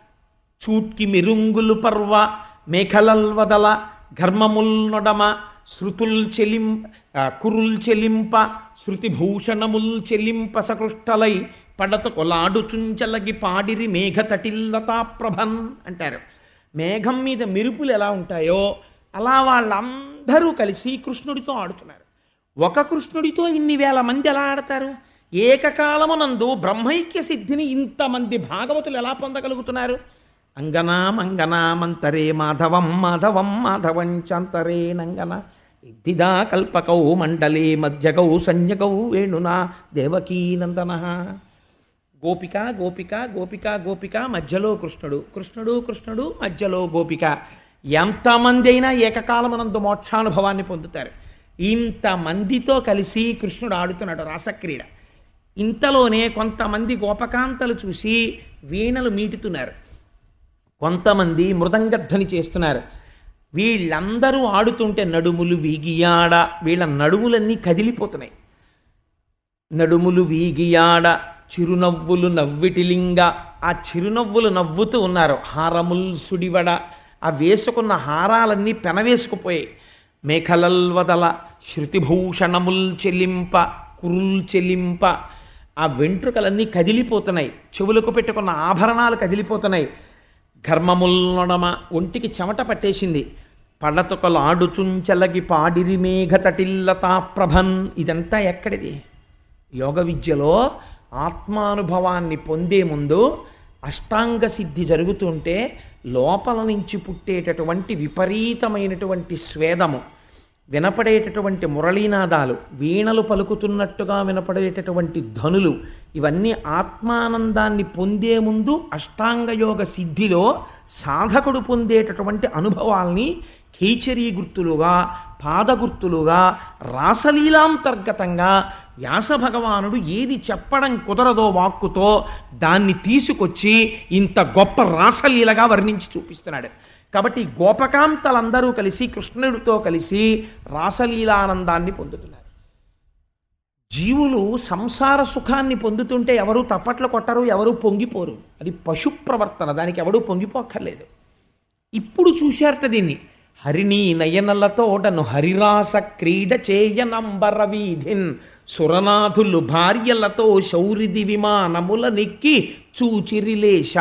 చూట్కి మెరుంగులు పర్వ, మేఖలల్ వదల, ఘర్మముల్ నొడమ, శృతుల్ చెలిం కురుల్ చెలింప, శృతిభూషణముల్ చెలింప సకృష్టలై, పడత కొలాడుచుంచలగి పాడిరి మేఘ తటిల్లతా ప్రభన్ అంటారు. మేఘం మీద మెరుపులు ఎలా ఉంటాయో అలా వాళ్ళందరూ కలిసి కృష్ణుడితో ఆడుతున్నారు. ఒక కృష్ణుడితో ఇన్ని వేల మంది ఎలా ఆడతారు? ఏకకాలమునందు బ్రహ్మైక్య సిద్ధిని ఇంతమంది భాగవతులు ఎలా పొందగలుగుతున్నారు? అంగనాం అంగనామంతరే మాధవం మాధవం మాధవం చాంతరే నంగన ఇద్దిదా కల్పకౌ మండలే మధ్యగౌ సంజ్ఞగౌ వేణునా దేవకీ నందన. గోపిక గోపిక గోపిక గోపిక మధ్యలో కృష్ణుడు, కృష్ణుడు కృష్ణుడు మధ్యలో గోపిక. ఎంతమంది అయినా ఏకకాలమునందు మోక్షానుభవాన్ని పొందుతారు. ఇంతమందితో కలిసి కృష్ణుడు ఆడుతున్నాడు రాసక్రీడ. ఇంతలోనే కొంతమంది గోపకాంతలు చూసి వీణలు మీటుతున్నారు, కొంతమంది మృదంగధ్వని చేస్తున్నారు. వీళ్ళందరూ ఆడుతుంటే నడుములు వీగియాడ, వీళ్ళ నడుములన్నీ కదిలిపోతున్నాయి. నడుములు వీగియాడ చిరునవ్వులు నవ్విటిలింగ, ఆ చిరునవ్వులు నవ్వుతూ ఉన్నారు. హారముల్ సుడివడ, ఆ వేసుకున్న హారాలన్నీ పెనవేసుకుపోయాయి. మేఖలల్ వదల, శృతిభూషణముల్ చెలింప, కురుల్ చెలింప, ఆ వెంట్రుకలన్నీ కదిలిపోతున్నాయి. చెవులకు పెట్టుకున్న ఆభరణాలు కదిలిపోతున్నాయి. ఘర్మముల్ నొడమ, ఒంటికి చెమట పట్టేసింది. పడతొకలాడుచుంచలగి పాడిరి మేఘతటిల్లతా ప్రభన్. ఇదంతా ఎక్కడిది? యోగ విద్యలో ఆత్మానుభవాన్ని పొందే ముందు అష్టాంగ సిద్ధి జరుగుతుంటే లోపల నుంచి పుట్టేటటువంటి విపరీతమైనటువంటి స్వేదము, వినపడేటటువంటి మురళీనాదాలు, వీణలు పలుకుతున్నట్టుగా వినపడేటటువంటి ధనులు, ఇవన్నీ ఆత్మానందాన్ని పొందే ముందు అష్టాంగయోగ సిద్ధిలో సాధకుడు పొందేటటువంటి అనుభవాల్ని కైచరీ గుర్తులుగా, పాదగుర్తులుగా, రాసలీలాంతర్గతంగా వ్యాస భగవానుడు ఏది చెప్పడం కుదరదో వాక్కుతో దాన్ని తీసుకొచ్చి ఇంత గొప్ప రాసలీలగా వర్ణించి చూపిస్తున్నాడు. కాబట్టి గోపకాంతలందరూ కలిసి కృష్ణుడితో కలిసి రాసలీలానందాన్ని పొందుతున్నారు. జీవులు సంసార సుఖాన్ని పొందుతుంటే ఎవరు తప్పట్లు కొట్టరు, ఎవరు పొంగిపోరు. అది పశు ప్రవర్తన, దానికి ఎవడూ పొంగిపోక్కర్లేదు. ఇప్పుడు చూశారట దీన్ని. హరిణీ నయనలతోడను హరిరాస క్రీడ చేయనంబర వీధిన్ సురనాథులు భార్యలతో శౌరిది విమానముల నెక్కి చూచిరిలేశ.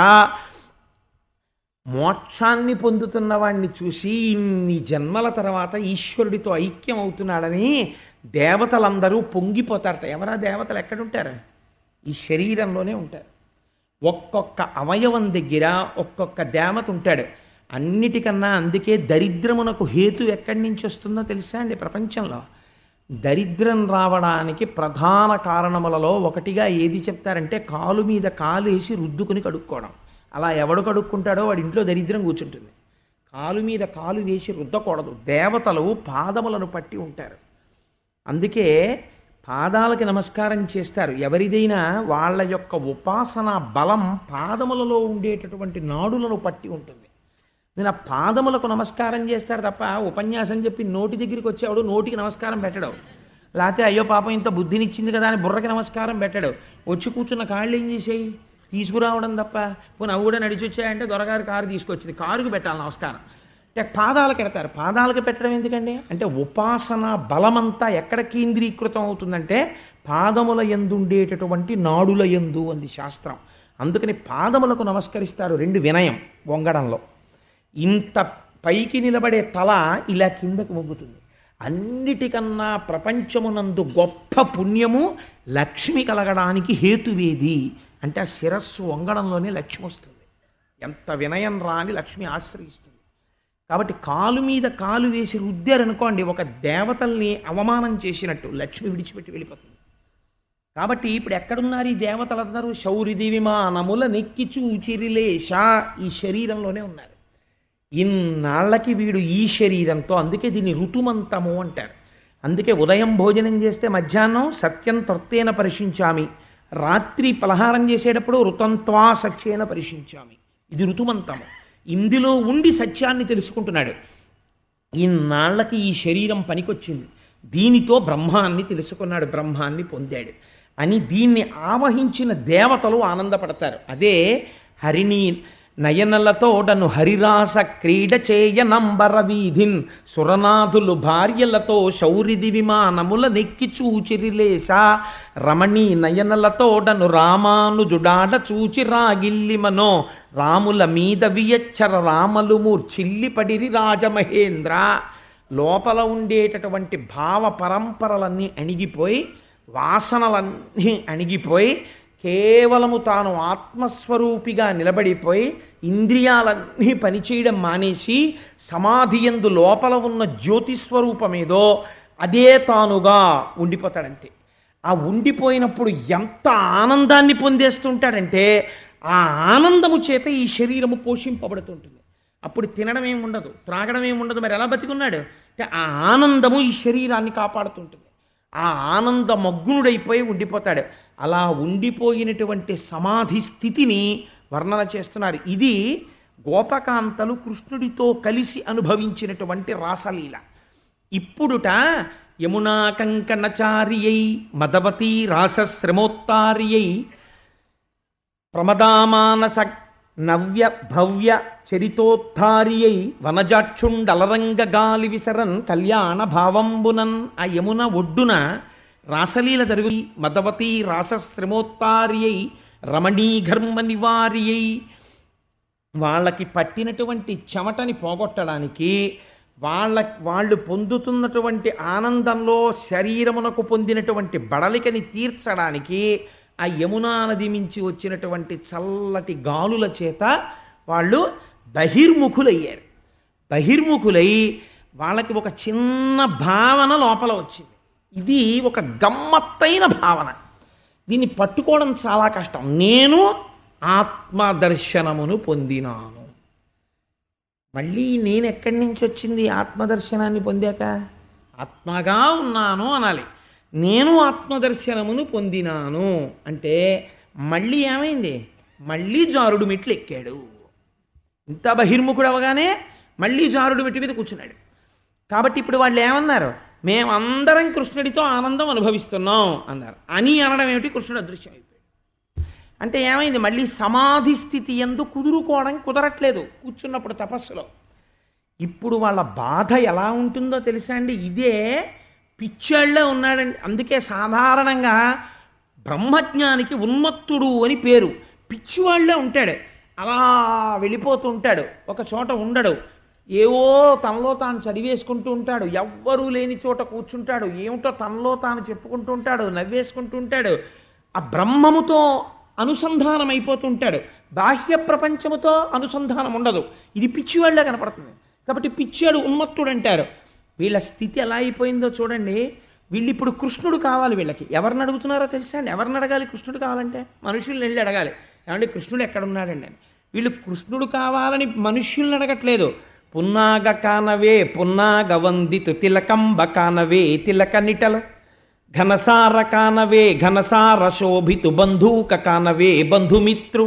మోక్షాన్ని పొందుతున్న వాణ్ణి చూసి ఇన్ని జన్మల తర్వాత ఈశ్వరుడితో ఐక్యం అవుతున్నాడని దేవతలందరూ పొంగిపోతారట. ఎవరా దేవతలు ఎక్కడుంటారు? ఈ శరీరంలోనే ఉంటారు. ఒక్కొక్క అవయవం దగ్గర ఒక్కొక్క దేవత ఉంటాడు. అన్నిటికన్నా అందుకే దరిద్రమునకు హేతు ఎక్కడి నుంచి వస్తుందో తెలుసా అండి? ప్రపంచంలో దరిద్రం రావడానికి ప్రధాన కారణములలో ఒకటిగా ఏది చెప్తారంటే కాలు మీద కాలు వేసి రుద్దుకుని కడుక్కోవడం. అలా ఎవడు కడుక్కుంటాడో వాడి ఇంట్లో దరిద్రం కూర్చుంటుంది. కాలు మీద కాలు వేసి రుద్దకూడదు. దేవతలు పాదములను పట్టి ఉంటారు. అందుకే పాదాలకి నమస్కారం చేస్తారు. ఎవరిదైనా వాళ్ళ యొక్క ఉపాసన బలం పాదములలో ఉండేటటువంటి నాడులను పట్టి ఉంటుంది. నేను ఆ పాదములకు నమస్కారం చేస్తారు తప్ప ఉపన్యాసం చెప్పి నోటి దగ్గరికి వచ్చేవాడు నోటికి నమస్కారం పెట్టడం, లేకపోతే అయ్యో పాపం ఇంత బుద్ధినిచ్చింది కదా అని బుర్రకి నమస్కారం పెట్టడు. వచ్చి కూర్చున్న కాళ్ళు ఏం చేసేయి? తీసుకురావడం తప్ప. పోనీ అవి కూడా నడిచి వచ్చాయంటే దొరగారు కారు తీసుకొచ్చింది, కారుకు పెట్టాలి నమస్కారం. అంటే పాదాలకు పెడతారు. పాదాలకు పెట్టడం ఎందుకండి అంటే ఉపాసన బలమంతా ఎక్కడ కేంద్రీకృతం అవుతుందంటే పాదముల యందు ఉండేటటువంటి నాడుల యందు అంది శాస్త్రం. అందుకని పాదములకు నమస్కరిస్తారు. రెండు వినయం వంగడంలో. ఇంత పైకి నిలబడే తల ఇలా కిందకు వంగుతుంది. అన్నిటికన్నా ప్రపంచమునందు గొప్ప పుణ్యము లక్ష్మి కలగడానికి హేతువేది అంటే ఆ శిరస్సు వంగడంలోనే లక్ష్మి వస్తుంది. ఎంత వినయం రాని లక్ష్మి ఆశ్రయిస్తుంది. కాబట్టి కాలు మీద కాలు వేసి రుద్దారనుకోండి, ఒక దేవతల్ని అవమానం చేసినట్టు లక్ష్మి విడిచిపెట్టి వెళ్ళిపోతుంది. కాబట్టి ఇప్పుడు ఎక్కడున్నారు ఈ దేవతలందరూ? శౌరిది విమానముల నెక్కి చూచిరిలేశ, ఈ శరీరంలోనే ఉన్నారు. ఇన్నాళ్ళకి వీడు ఈ శరీరంతో, అందుకే దీన్ని ఋతుమంతము అంటారు. అందుకే ఉదయం భోజనం చేస్తే మధ్యాహ్నం సత్యం త్వత్తేన పరిశించామి, రాత్రి పలహారం చేసేటప్పుడు ఋతంత్వా సత్యేన పరిశించామి. ఇది ఋతుమంతము. ఇందులో ఉండి సత్యాన్ని తెలుసుకుంటున్నాడు. ఇన్నాళ్ళకి ఈ శరీరం పనికొచ్చింది, దీనితో బ్రహ్మాన్ని తెలుసుకున్నాడు, బ్రహ్మాన్ని పొందాడు అని దీన్ని ఆవహించిన దేవతలు ఆనందపడతారు. అదే హరిణీ నయనలతోడను హరిరాస క్రీడ చేయనంబర వీధిన్ సురనాథులు భార్యలతో శౌరిది విమానముల నెక్కి చూచిరిలేశ. రమణీ నయనలతోడను రామానుజుడాడ చూచి రాగిల్లిమనో రాముల మీద వియచ్చర రామలు మూర్చిల్లిపడిరి రాజమహేంద్ర. లోపల ఉండేటటువంటి భావ పరంపరలన్నీ అణిగిపోయి, వాసనలన్నీ అణిగిపోయి, కేవలము తాను ఆత్మస్వరూపిగా నిలబడిపోయి ఇంద్రియాలన్నీ పనిచేయడం మానేసి సమాధియందు లోపల ఉన్న జ్యోతిస్వరూపమేదో అదే తానుగా ఉండిపోతాడంతే. ఆ ఉండిపోయినప్పుడు ఎంత ఆనందాన్ని పొందేస్తుంటాడంటే ఆ ఆనందము చేత ఈ శరీరము పోషింపబడుతుంటుంది. అప్పుడు తినడం ఏమి ఉండదు, త్రాగడం ఏమి ఉండదు. మరి ఎలా బతికున్నాడు అంటే ఆ ఆనందము ఈ శరీరాన్ని కాపాడుతుంటుంది. ఆ ఆనంద మగ్నుడైపోయి ఉండిపోతాడు. అలా ఉండిపోయినటువంటి సమాధి స్థితిని వర్ణన చేస్తున్నారు. ఇది గోపకాంతలు కృష్ణుడితో కలిసి అనుభవించినటువంటి రాసలీల. ఇప్పుడుట యమునా కంకణచారియై మదవతి రాసశ్రమోత్తారియై ప్రమదామానస నవ్య భవ్య చరితోత్థారియై వనజాక్షుండలరంగ గాలి విసరన్ కళ్యాణ భావంబునన్. ఆ యమున ఒడ్డున రాసలీల జరుగు మదవతి రాసశ్రమోత్తారియై రమణీఘర్మ నివారియై వాళ్ళకి పట్టినటువంటి చెమటని పోగొట్టడానికి వాళ్ళ వాళ్ళు పొందుతున్నటువంటి ఆనందంలో శరీరమునకు పొందినటువంటి బడలికని తీర్చడానికి ఆ యమునా నది మించి వచ్చినటువంటి చల్లటి గాలుల చేత వాళ్ళు బహిర్ముఖులయ్యారు. బహిర్ముఖులై వాళ్ళకి ఒక చిన్న భావన లోపల వచ్చింది. ఇది ఒక గమ్మత్తైన భావన. దీన్ని పట్టుకోవడం చాలా కష్టం. నేను ఆత్మదర్శనమును పొందినాను. మళ్ళీ నేను ఎక్కడి నుంచి వచ్చింది ఆత్మదర్శనాన్ని పొందాక? ఆత్మగా ఉన్నాను అనాలి. నేను ఆత్మదర్శనమును పొందినాను అంటే మళ్ళీ ఏమైంది? మళ్ళీ జారుడు మెట్లు ఎక్కాడు. ఇంత బహిర్ముఖుడు అవగానే మళ్ళీ జారుడు మెట్టు మీద కూర్చున్నాడు. కాబట్టి ఇప్పుడు వాళ్ళు ఏమన్నారు? మేమందరం కృష్ణుడితో ఆనందం అనుభవిస్తున్నాం అన్నారు. అని అనడం ఏమిటి? కృష్ణుడు అదృశ్యం అయిపోయాడు. అంటే ఏమైంది? మళ్ళీ సమాధి స్థితి ఎందు కుదురుకోవడం కుదరట్లేదు కూర్చున్నప్పుడు తపస్సులో. ఇప్పుడు వాళ్ళ బాధ ఎలా ఉంటుందో తెలుసా అండి? ఇదే పిచ్చాళ్ళే ఉన్నాడండి. అందుకే సాధారణంగా బ్రహ్మజ్ఞానికి ఉన్మత్తుడు అని పేరు. పిచ్చివాళ్లే ఉంటాడు, అలా వెళ్ళిపోతూ ఉంటాడు, ఒక చోట ఉండడు, ఏవో తనలో తాను చదివేసుకుంటూ ఉంటాడు, ఎవ్వరూ లేని చోట కూర్చుంటాడు, ఏమిటో తనలో తాను చెప్పుకుంటూ ఉంటాడు, నవ్వేసుకుంటూ ఉంటాడు. ఆ బ్రహ్మముతో అనుసంధానం అయిపోతుంటాడు, బాహ్య ప్రపంచముతో అనుసంధానం ఉండదు. ఇది పిచ్చివాళ్లే కనపడుతుంది. కాబట్టి పిచ్చాడు, ఉన్మత్తుడు అంటారు. వీళ్ళ స్థితి ఎలా అయిపోయిందో చూడండి. వీళ్ళు ఇప్పుడు కృష్ణుడు కావాలి. వీళ్ళకి ఎవరిని అడుగుతున్నారో తెలుసా అండి? ఎవరిని అడగాలి కృష్ణుడు కావాలంటే? మనుషుల్ని వెళ్ళి అడగాలి, ఏమంటే కృష్ణుడు ఎక్కడున్నాడండి అని. వీళ్ళు కృష్ణుడు కావాలని మనుష్యుల్ని అడగట్లేదు. పున్నాగ కానవే పున్నాగ వందితు తిలకంబ కానవే తిలక నిటలు ఘనసార కానవే ఘనసార శోభితు బంధూక కానవే బంధుమిత్రు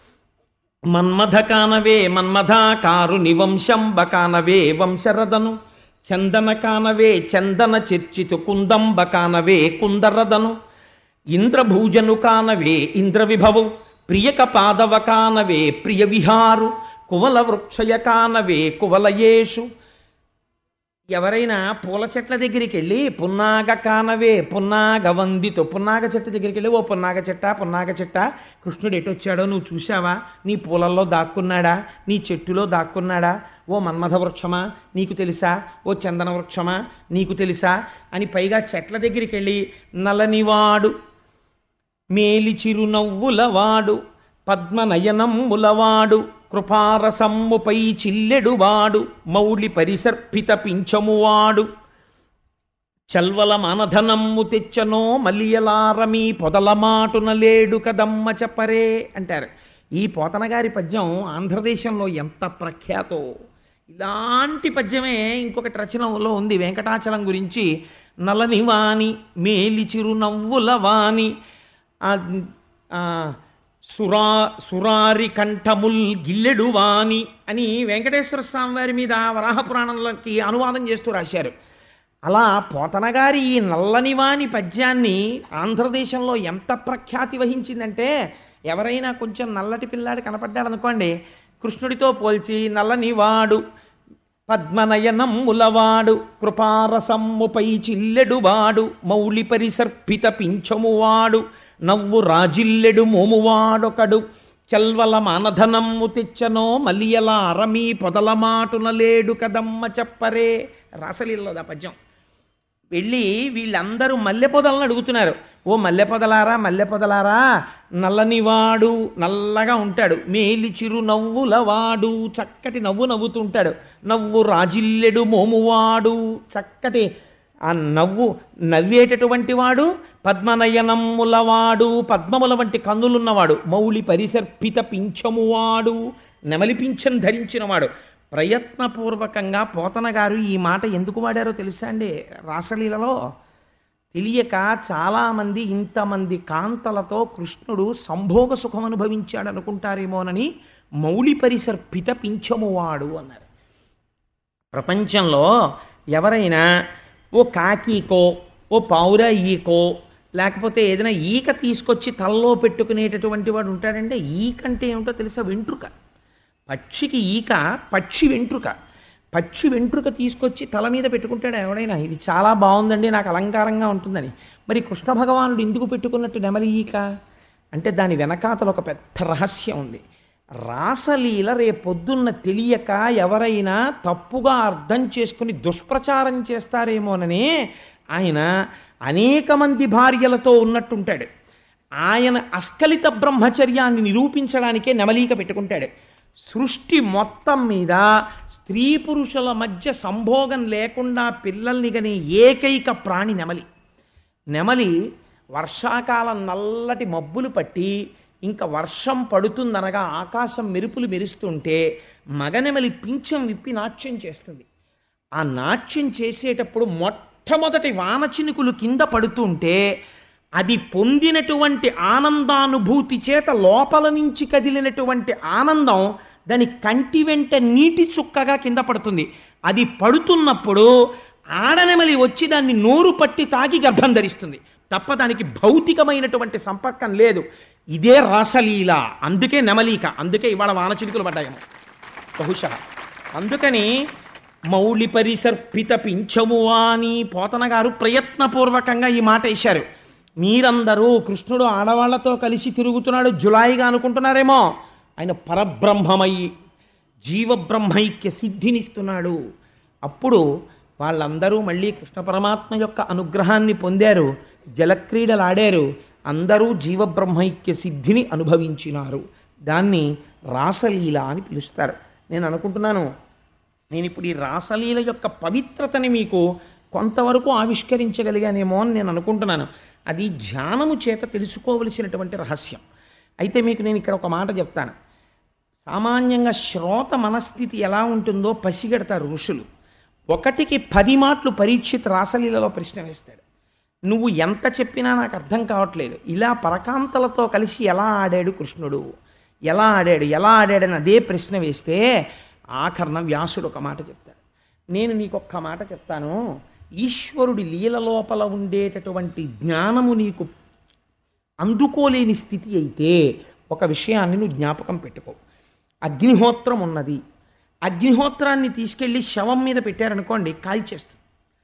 మన్మథ కానవే మన్మథాకారు నివంశంబ కానవే వంశరథను చందన కానవే చందన చర్చితు కుందంబ కానవే కుందరదను ఇంద్రభూజను కానవే ఇంద్ర విభవు ప్రియక పాదవ కానవే ప్రియ విహారు కువల వృక్షయ కానవే కువలయేషు. ఎవరైనా పూల చెట్ల దగ్గరికి వెళ్ళి పున్నాగ కానవే పున్నాగ వందితో, పున్నాగ చెట్టు దగ్గరికి వెళ్ళి, ఓ పున్నాగ చెట్ట పున్నాగ చెట్ట కృష్ణుడు ఎటొచ్చాడో నువ్వు చూసావా? నీ పూలల్లో దాక్కున్నాడా? నీ చెట్టులో దాక్కున్నాడా? ఓ మన్మథ వృక్షమా నీకు తెలుసా? ఓ చందన వృక్షమా నీకు తెలుసా? అని పైగా చెట్ల దగ్గరికి వెళ్ళి నలనివాడు మేలి చిరునవ్వులవాడు పద్మనయనమ్ములవాడు కృపారసమ్ముపై చిల్లెడువాడు మౌళి పరిసర్పిత పింఛమువాడు చల్వల మానధనమ్ము తెచ్చనో మలియలారమీ పొదల మాటున లేడు కదమ్మ చెప్పరే అంటారు. ఈ పోతనగారి పద్యం ఆంధ్రదేశంలో ఎంత ప్రఖ్యాతో. ఇలాంటి పద్యమే ఇంకొకటి రచనలో ఉంది వెంకటాచలం గురించి. నలని వాణి మేలి చిరునవ్వుల వాణి సురా సురారి కంఠముల్ గిల్లెడు వాణి అని వెంకటేశ్వర స్వామి వారి మీద వరాహపురాణంలోకి అనువాదం చేస్తూ రాశారు. అలా పోతనగారి ఈ నల్లనివాని పద్యాన్ని ఆంధ్రదేశంలో ఎంత ప్రఖ్యాతి వహించిందంటే, ఎవరైనా కొంచెం నల్లటి పిల్లాడు కనపడ్డాడు అనుకోండి, కృష్ణుడితో పోల్చి నల్లనివాడు పద్మనయనమ్ములవాడు కృపారసమ్ముపై చిల్లెడువాడు మౌళి పరిసర్పిత పింఛమువాడు నవ్వు రాజిల్లెడు మోమువాడొకడు చల్వల మానధనమ్ము తెచ్చనో మలియల అరమీ పొదల మాటున లేడు కదమ్మ చెప్పరే. రాసలీలలో పద్యం. వెళ్ళి వీళ్ళందరూ మల్లె పొదలను అడుగుతున్నారు. ఓ మల్లె పొదలారా మల్లె పొదలారా నల్లనివాడు, నల్లగా ఉంటాడు, మేలి చిరు నవ్వులవాడు, చక్కటి నవ్వు నవ్వుతుంటాడు, నవ్వు రాజిల్లెడు మోమువాడు, చక్కటి ఆ నవ్వు నవ్వేటటువంటి వాడు, పద్మనయనమ్ములవాడు, పద్మముల వంటి కన్నులున్నవాడు, మౌళి పరిసర్పిత పింఛమువాడు, నెమలి పింఛం ధరించినవాడు. ప్రయత్నపూర్వకంగా పోతన గారు ఈ మాట ఎందుకు వాడారో తెలుసా అండి? రాసలీలలో తెలియక చాలామంది ఇంతమంది కాంతలతో కృష్ణుడు సంభోగ సుఖం అనుభవించాడు అనుకుంటారేమోనని మౌళి పరిసర్పిత పింఛమువాడు అన్నారు. ప్రపంచంలో ఎవరైనా ఓ కాకీకో ఓ పావురా ఈకో లేకపోతే ఏదైనా ఈక తీసుకొచ్చి తలలో పెట్టుకునేటటువంటి వాడు ఉంటాడంటే, ఈక అంటే ఏమిటో తెలుసా? వెంట్రుక. పక్షికి ఈక పక్షి వెంట్రుక. పక్షి వెంట్రుక తీసుకొచ్చి తల మీద పెట్టుకుంటాడు ఎవడైనా, ఇది చాలా బాగుందండి నాకు అలంకారంగా ఉంటుందని. మరి కృష్ణ భగవానుడు ఎందుకు పెట్టుకున్నట్టు నెమలి ఈక అంటే దాని వెనకాతల ఒక పెద్ద రహస్యం ఉంది. రాసలీల రేపొద్దున్న తెలియక ఎవరైనా తప్పుగా అర్థం చేసుకుని దుష్ప్రచారం చేస్తారేమోనని ఆయన అనేక మంది భార్యలతో ఉన్నట్టుంటాడు. ఆయన అస్ఖలిత బ్రహ్మచర్యాన్ని నిరూపించడానికే నెమలీక పెట్టుకుంటాడు. సృష్టి మొత్తం మీద స్త్రీ పురుషుల మధ్య సంభోగం లేకుండా పిల్లల్ని గని ఏకైక ప్రాణి నెమలి. నెమలి వర్షాకాలం నల్లటి మబ్బులు పట్టి ఇంకా వర్షం పడుతుందనగా ఆకాశం మెరుపులు మెరుస్తుంటే మగనెమలి పింఛం విప్పి నాట్యం చేస్తుంది. ఆ నాట్యం చేసేటప్పుడు మొట్టమొదటి వానచినుకులు కింద పడుతుంటే అది పొందినటువంటి ఆనందానుభూతి చేత లోపల నుంచి కదిలినటువంటి ఆనందం దాని కంటి వెంట నీటి చుక్కగా కింద పడుతుంది. అది పడుతున్నప్పుడు ఆడనెమలి వచ్చి దాన్ని నోరు పట్టి తాగి గర్భం ధరిస్తుంది తప్ప దానికి భౌతికమైనటువంటి సంపర్కం లేదు. ఇదే రాసలీల. అందుకే నెమలీక. అందుకే ఇవాళ వానచినుకులు పడ్డాయేమో బహుశా. అందుకని మౌళి పరిసర్పిత పింఛము అని పోతన గారు ప్రయత్నపూర్వకంగా ఈ మాట వేశారు. మీరందరూ కృష్ణుడు ఆడవాళ్లతో కలిసి తిరుగుతున్నాడు జులాయిగా అనుకుంటున్నారేమో. ఆయన పరబ్రహ్మమై జీవబ్రహ్మైక్య సిద్ధినిస్తున్నాడు. అప్పుడు వాళ్ళందరూ మళ్ళీ కృష్ణ పరమాత్మ యొక్క అనుగ్రహాన్ని పొందారు, జలక్రీడలు ఆడారు, అందరూ జీవబ్రహ్మైక్య సిద్ధిని అనుభవించినారు. దాన్ని రాసలీల అని పిలుస్తారు. నేను అనుకుంటున్నాను, నేను ఇప్పుడు ఈ రాసలీల యొక్క పవిత్రతని మీకు కొంతవరకు ఆవిష్కరించగలిగానేమో అని నేను అనుకుంటున్నాను. అది ధ్యానము చేత తెలుసుకోవలసినటువంటి రహస్యం. అయితే మీకు నేను ఇక్కడ ఒక మాట చెప్తాను. సామాన్యంగా శ్రోత మనస్థితి ఎలా ఉంటుందో పసిగడతారు ఋషులు. ఒకటికి పది మాటలు పరీక్షిత్ రాసలీలలో ప్రశ్న వేస్తాడు. నువ్వు ఎంత చెప్పినా నాకు అర్థం కావట్లేదు. ఇలా పరకాంతలతో కలిసి ఎలా ఆడాడు కృష్ణుడు, ఎలా ఆడాడు ఎలా ఆడాడని అదే ప్రశ్న వేస్తే ఆఖరణ వ్యాసుడు ఒక మాట చెప్తాడు. నేను నీకు ఒక్క మాట చెప్తాను. ఈశ్వరుడి లీల లోపల ఉండేటటువంటి జ్ఞానము నీకు అందుకోలేని స్థితి అయితే ఒక విషయాన్ని నువ్వు జ్ఞాపకం పెట్టుకో. అగ్నిహోత్రం ఉన్నది. అగ్నిహోత్రాన్ని తీసుకెళ్ళి శవం మీద పెట్టారనుకోండి, కాల్చేస్తుంది.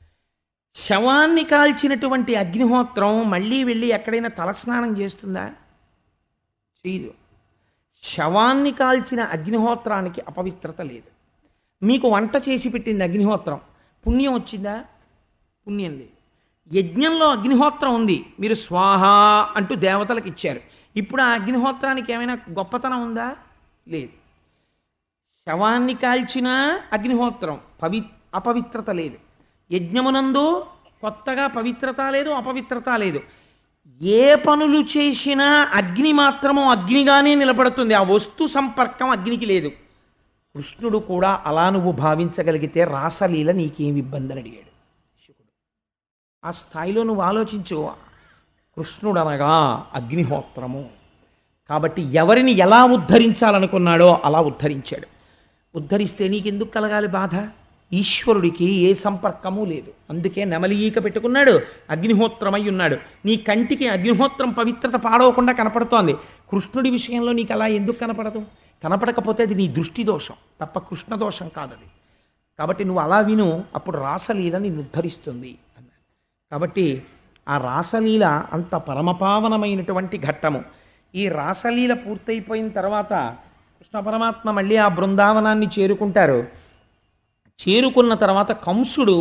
శవాన్ని కాల్చినటువంటి అగ్నిహోత్రం మళ్ళీ వెళ్ళి ఎక్కడైనా తలస్నానం చేస్తుందా? చేయదు. శవాన్ని కాల్చిన అగ్నిహోత్రానికి అపవిత్రత లేదు. మీకు వంట చేసి పెట్టింది అగ్నిహోత్రం, పుణ్యం వచ్చిందా? పుణ్యం లేదు. యజ్ఞంలో అగ్నిహోత్రం ఉంది, మీరు స్వాహ అంటూ దేవతలకు ఇచ్చారు. ఇప్పుడు ఆ అగ్నిహోత్రానికి ఏమైనా గొప్పతనం ఉందా? లేదు. శవాన్ని కాల్చిన అగ్నిహోత్రం పవి అపవిత్రత లేదు. యజ్ఞమునందు కొత్తగా పవిత్రత లేదు, అపవిత్రత లేదు. ఏ పనులు చేసినా అగ్ని మాత్రము అగ్నిగానే నిలబడుతుంది. ఆ వస్తు సంపర్కం అగ్నికి లేదు. కృష్ణుడు కూడా అలా నువ్వు భావించగలిగితే రాసలీల నీకేమి ఇబ్బంది అని అడిగాడు శుకుడు. ఆ స్థాయిలో నువ్వు ఆలోచించు. కృష్ణుడు అనగా అగ్నిహోత్రము కాబట్టి ఎవరిని ఎలా ఉద్ధరించాలనుకున్నాడో అలా ఉద్ధరించాడు. ఉద్ధరిస్తే నీకెందుకు కలగాలి బాధ? ఈశ్వరుడికి ఏ సంపర్కము లేదు. అందుకే నెమలీక పెట్టుకున్నాడు, అగ్నిహోత్రమై ఉన్నాడు. నీ కంటికి అగ్నిహోత్రం పవిత్రత పాడవకుండా కనపడుతోంది. కృష్ణుడి విషయంలో నీకు అలా ఎందుకు కనపడదు? కనపడకపోతే అది నీ దృష్టి దోషం తప్ప కృష్ణ దోషం కాదది. కాబట్టి నువ్వు అలా విను, అప్పుడు రాసలీల నిన్ను ఉద్ధరిస్తుంది అన్నాడు. కాబట్టి ఆ రాసలీల అంత పరమపావనమైనటువంటి ఘట్టము. ఈ రాసలీల పూర్తయిపోయిన తర్వాత కృష్ణ పరమాత్మ మళ్ళీ ఆ బృందావనాన్ని చేరుకుంటారు. చేరుకున్న తర్వాత కంసుడు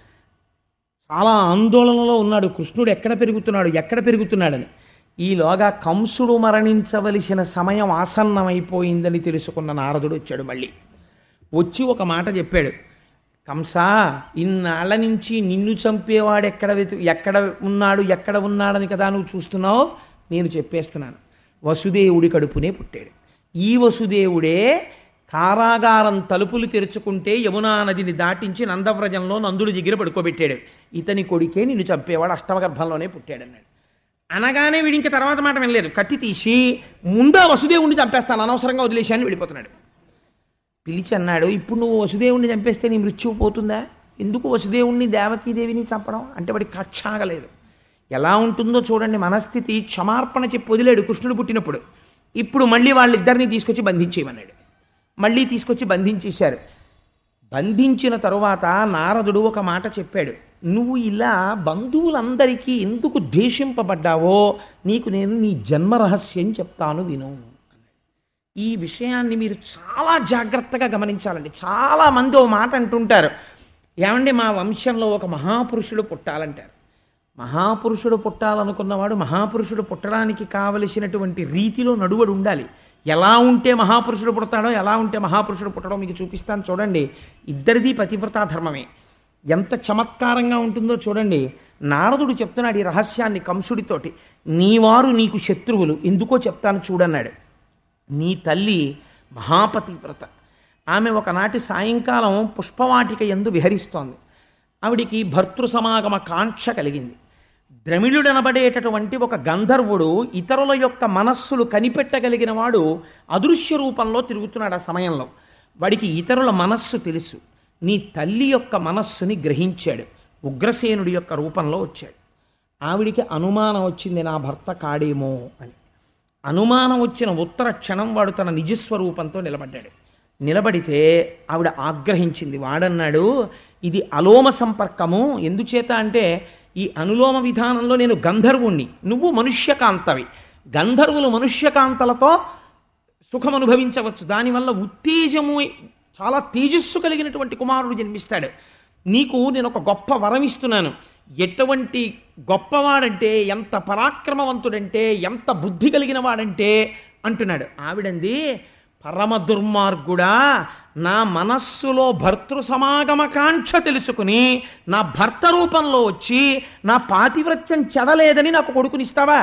చాలా ఆందోళనలో ఉన్నాడు. కృష్ణుడు ఎక్కడ పెరుగుతున్నాడు ఎక్కడ పెరుగుతున్నాడని. ఈలోగా కంసుడు మరణించవలసిన సమయం ఆసన్నమైపోయిందని తెలుసుకున్న నారదుడు వచ్చాడు. మళ్ళీ వచ్చి ఒక మాట చెప్పాడు. కంసా, ఇన్నాళ్ళ నుంచి నిన్ను చంపేవాడు ఎక్కడ వెతు ఎక్కడ ఉన్నాడు ఎక్కడ ఉన్నాడని కదా నువ్వు చూస్తున్నావు. నేను చెప్పేస్తున్నాను, వసుదేవుడి కడుపునే పుట్టాడు. ఈ వసుదేవుడే కారాగారం తలుపులు తెరుచుకుంటే యమునా నదిని దాటించి నందవ్రజంలో నందుడు దిగిర పడుకోబెట్టాడు. ఇతని కొడుకే నిన్ను చంపేవాడు అష్టమగర్భంలోనే పుట్టాడన్నాడు. అనగానే వీడింక తర్వాత మాట వినలేదు. కత్తి తీసి ముందా వసుదేవుణ్ణి చంపేస్తాను, అనవసరంగా వదిలేశాన్ని వెళ్ళిపోతున్నాడు. పిలిచి అన్నాడు, ఇప్పుడు నువ్వు వసుదేవుణ్ణి చంపేస్తే నీ మృత్యువు పోతుందా? ఎందుకు వసుదేవుణ్ణి దేవకీదేవిని చంపడం అంటే వాడికి కక్షాగలేదు. ఎలా ఉంటుందో చూడండి మనస్థితి. క్షమార్పణ చెప్పి వదిలేడు కృష్ణుడు పుట్టినప్పుడు. ఇప్పుడు మళ్ళీ వాళ్ళిద్దరినీ తీసుకొచ్చి బంధించేయమన్నాడు. మళ్ళీ తీసుకొచ్చి బంధించేశారు. బంధించిన తరువాత నారదుడు ఒక మాట చెప్పాడు. నువ్వు ఇలా బంధువులందరికీ ఎందుకు ద్వేషింపబడ్డావో నీకు నేను నీ జన్మ రహస్యం చెప్తాను విను. ఈ విషయాన్ని మీరు చాలా జాగ్రత్తగా గమనించాలండి. చాలామంది ఓ మాట అంటుంటారు, ఏమండి మా వంశంలో ఒక మహాపురుషుడు పుట్టాలంటారు. మహాపురుషుడు పుట్టాలనుకున్నవాడు మహాపురుషుడు పుట్టడానికి కావలసినటువంటి రీతిలో నడువడు ఉండాలి. ఎలా ఉంటే మహాపురుషుడు పుడతాడో, ఎలా ఉంటే మహాపురుషుడు పుట్టడో మీకు చూపిస్తాను చూడండి. ఇద్దరిది పతివ్రతా ధర్మమే. ఎంత చమత్కారంగా ఉంటుందో చూడండి. నారదుడు చెప్తున్నాడు ఈ రహస్యాన్ని కంసుడితోటి. నీవారు నీకు శత్రువులు, ఎందుకో చెప్తాను చూడన్నాడు. నీ తల్లి మహాపతివ్రత. ఆమె ఒకనాటి సాయంకాలం పుష్పవాటిక యందు విహరిస్తోంది. ఆవిడికి భర్తృ సమాగమ కాంక్ష కలిగింది. ద్రమిళుడనబడేటటువంటి ఒక గంధర్వుడు ఇతరుల యొక్క మనస్సులు కనిపెట్టగలిగిన వాడు అదృశ్య రూపంలో తిరుగుతున్నాడు. ఆ సమయంలో వాడికి ఇతరుల మనస్సు తెలుసు. నీ తల్లి యొక్క మనస్సుని గ్రహించాడు. ఉగ్రసేనుడి యొక్క రూపంలో వచ్చాడు. ఆవిడికి అనుమానం వచ్చింది, నా భర్త కాడేమో అని. అనుమానం వచ్చిన ఉత్తర క్షణం వాడు తన నిజస్వరూపంతో నిలబడ్డాడు. నిలబడితే ఆవిడ ఆగ్రహించింది. వాడన్నాడు, ఇది అలోమ సంపర్కము. ఎందుచేత అంటే ఈ అనులోమ విధానంలో నేను గంధర్వుణ్ణి, నువ్వు మనుష్యకాంతవి. గంధర్వులు మనుష్యకాంతలతో సుఖం అనుభవించవచ్చు. దానివల్ల ఉత్తేజము, చాలా తేజస్సు కలిగినటువంటి కుమారుడు జన్మిస్తాడు. నీకు నేను ఒక గొప్ప వరం ఇస్తున్నాను. ఎటువంటి గొప్పవాడంటే, ఎంత పరాక్రమవంతుడంటే, ఎంత బుద్ధి కలిగిన వాడంటే అంటున్నాడు. ఆవిడంది, పరమ దుర్మార్గుడా, నా మనస్సులో భర్తృ సమాగమ కాంక్ష తెలుసుకుని నా భర్త రూపంలో వచ్చి నా పాతివ్రత్యం చెడలేదని నాకు కొడుకునిస్తావా?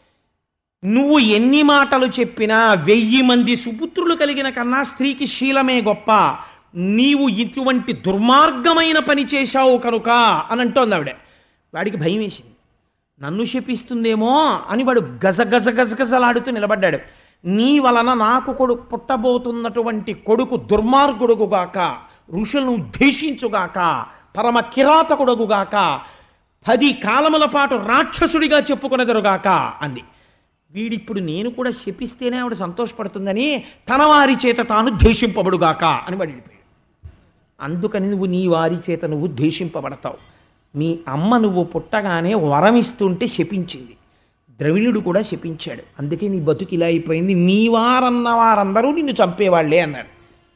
నువ్వు ఎన్ని మాటలు చెప్పినా వెయ్యి మంది సుపుత్రులు కలిగిన కన్నా స్త్రీకి శీలమే గొప్ప. నీవు ఇటువంటి దుర్మార్గమైన పని చేశావు కనుక అని అంటోంది ఆవిడ. వాడికి భయం వేసింది. నన్ను శపిస్తుందేమో అని వాడు గజ గజ గజగజలాడుతూ నిలబడ్డాడు. నీ వలన నాకు కొడుకు పుట్టబోతున్నటువంటి కొడుకు దుర్మార్గుడుగుగాక, ఋషులను ఉద్దేశించుగాక, పరమ కిరాతకుడుగుగాక, పది కాలముల పాటు రాక్షసుడిగా చెప్పుకొనెదరుగాక అంది. వీడిప్పుడు నేను కూడా శపిస్తేనే ఆవిడ సంతోషపడుతుందని తన వారి చేత తాను ద్వేషింపబడుగాక అని వాడు వెళ్ళిపోయాడు. అందుకని నువ్వు నీ వారి చేత నువ్వు ద్వేషింపబడతావు. మీ అమ్మ నువ్వు పుట్టగానే వరమిస్తుంటే శపించింది. ద్రవిణుడు కూడా శపించాడు. అందుకే నీ బతుకు ఇలా అయిపోయింది. నీ వారన్న వారందరూ నిన్ను చంపేవాళ్లే అన్నాడు.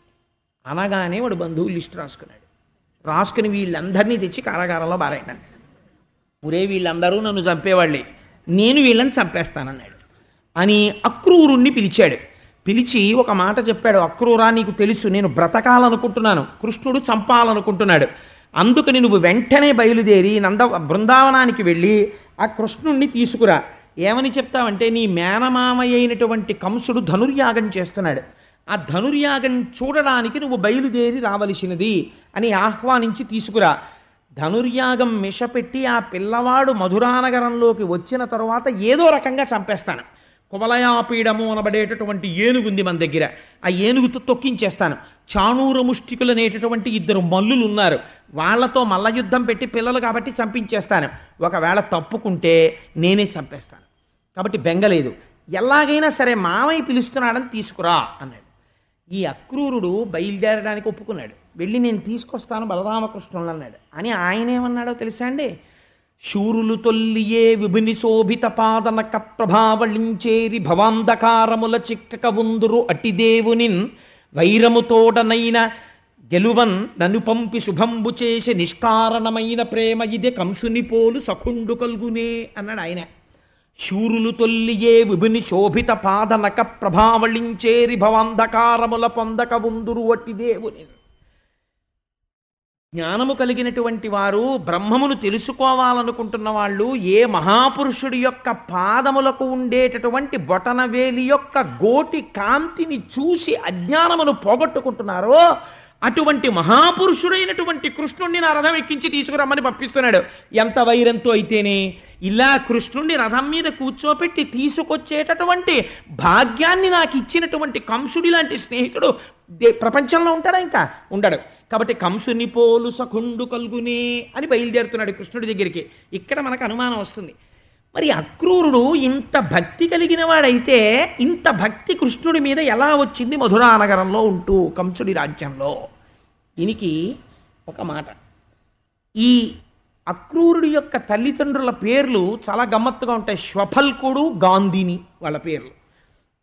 అనగానే వాడు బంధువులు లిస్టు రాసుకున్నాడు. రాసుకుని వీళ్ళందరినీ తెచ్చి కారాగారంలో బారాయన్నాడు. ఊరే వీళ్ళందరూ నన్ను చంపేవాళ్లే, నేను వీళ్ళని చంపేస్తానన్నాడు అని అక్రూరుణ్ణి పిలిచాడు. పిలిచి ఒక మాట చెప్పాడు. అక్రూరా, నీకు తెలుసు నేను బ్రతకాలనుకుంటున్నాను, కృష్ణుడు చంపాలనుకుంటున్నాడు. అందుకని నువ్వు వెంటనే బయలుదేరి నంద బృందావనానికి వెళ్ళి ఆ కృష్ణుణ్ణి తీసుకురా. ఏమని చెప్తావంటే, నీ మేనమామయ్య అయినటువంటి కంసుడు ధనుర్యాగం చేస్తున్నాడు, ఆ ధనుర్యాగం చూడడానికి నువ్వు బయలుదేరి రావలసినది అని ఆహ్వానించి తీసుకురా. ధనుర్యాగం మిషపెట్టి ఆ పిల్లవాడు మధురానగరంలోకి వచ్చిన తరువాత ఏదో రకంగా చంపేస్తాను. కువలయాపీడము అనబడేటటువంటి ఏనుగుంది మన దగ్గర, ఆ ఏనుగుతో తొక్కించేస్తాను. చాణూర ముష్టికులు అనేటటువంటి ఇద్దరు మల్లులు ఉన్నారు, వాళ్లతో మల్ల యుద్ధం పెట్టి పిల్లలు కాబట్టి చంపించేస్తాను. ఒకవేళ తప్పుకుంటే నేనే చంపేస్తాను. కాబట్టి బెంగలేదు, ఎలాగైనా సరే మామయ్య పిలుస్తున్నాడని తీసుకురా అన్నాడు. ఈ అక్రూరుడు బయలుదేరడానికి ఒప్పుకున్నాడు. వెళ్ళి నేను తీసుకొస్తాను బలరామకృష్ణులు అన్నాడు. అని ఆయన ఏమన్నాడో తెలుసా అండి? శూరులు తొల్లియే విభిని శోభిత పాదనక ప్రభావళించేరి భవాంధకారముల చిక్కక ఉందురు అటిదేవునిన్ వైరముతోడనైన గెలువన్ నన్ను పంపి శుభంబు చేసి నిష్కారణమైన ప్రేమ ఇదే కంసుని పోలు సఖుండు కల్గునే అన్నాడు ఆయన. శూరులు తొల్లియే విభిని శోభిత పాదనక ప్రభావళించేరి భవాంధకారముల పొందక ఉందురు అటిదేవునిన్. జ్ఞానము కలిగినటువంటి వారు, బ్రహ్మమును తెలుసుకోవాలనుకుంటున్న వాళ్ళు ఏ మహాపురుషుడి యొక్క పాదములకు ఉండేటటువంటి బొటనవేలి యొక్క గోటి కాంతిని చూసి అజ్ఞానమును పోగొట్టుకుంటున్నారో అటువంటి మహాపురుషుడైనటువంటి కృష్ణుణ్ణి నా రథం ఎక్కించి తీసుకురమ్మని పంపిస్తున్నాడు. ఎంత వైరంతో అయితేనే ఇలా కృష్ణుణ్ణి రథం మీద కూర్చోపెట్టి తీసుకొచ్చేటటువంటి భాగ్యాన్ని నాకు ఇచ్చినటువంటి కంసుడి లాంటి స్నేహితుడు ప్రపంచంలో ఉంటాడా? ఇంకా ఉండడు. కాబట్టి కంసుని పోలు సఖుండు కల్గునే అని బయలుదేరుతున్నాడు కృష్ణుడి దగ్గరికి. ఇక్కడ మనకు అనుమానం వస్తుంది, మరి అక్రూరుడు ఇంత భక్తి కలిగిన వాడైతే ఇంత భక్తి కృష్ణుడి మీద ఎలా వచ్చింది మధురానగరంలో ఉంటూ కంసుడి రాజ్యంలో? దీనికి ఒక మాట. ఈ అక్రూరుడి యొక్క తల్లిదండ్రుల పేర్లు చాలా గమ్మత్తుగా ఉంటాయి. శ్వఫల్కుడు, గాంధిని వాళ్ళ పేర్లు.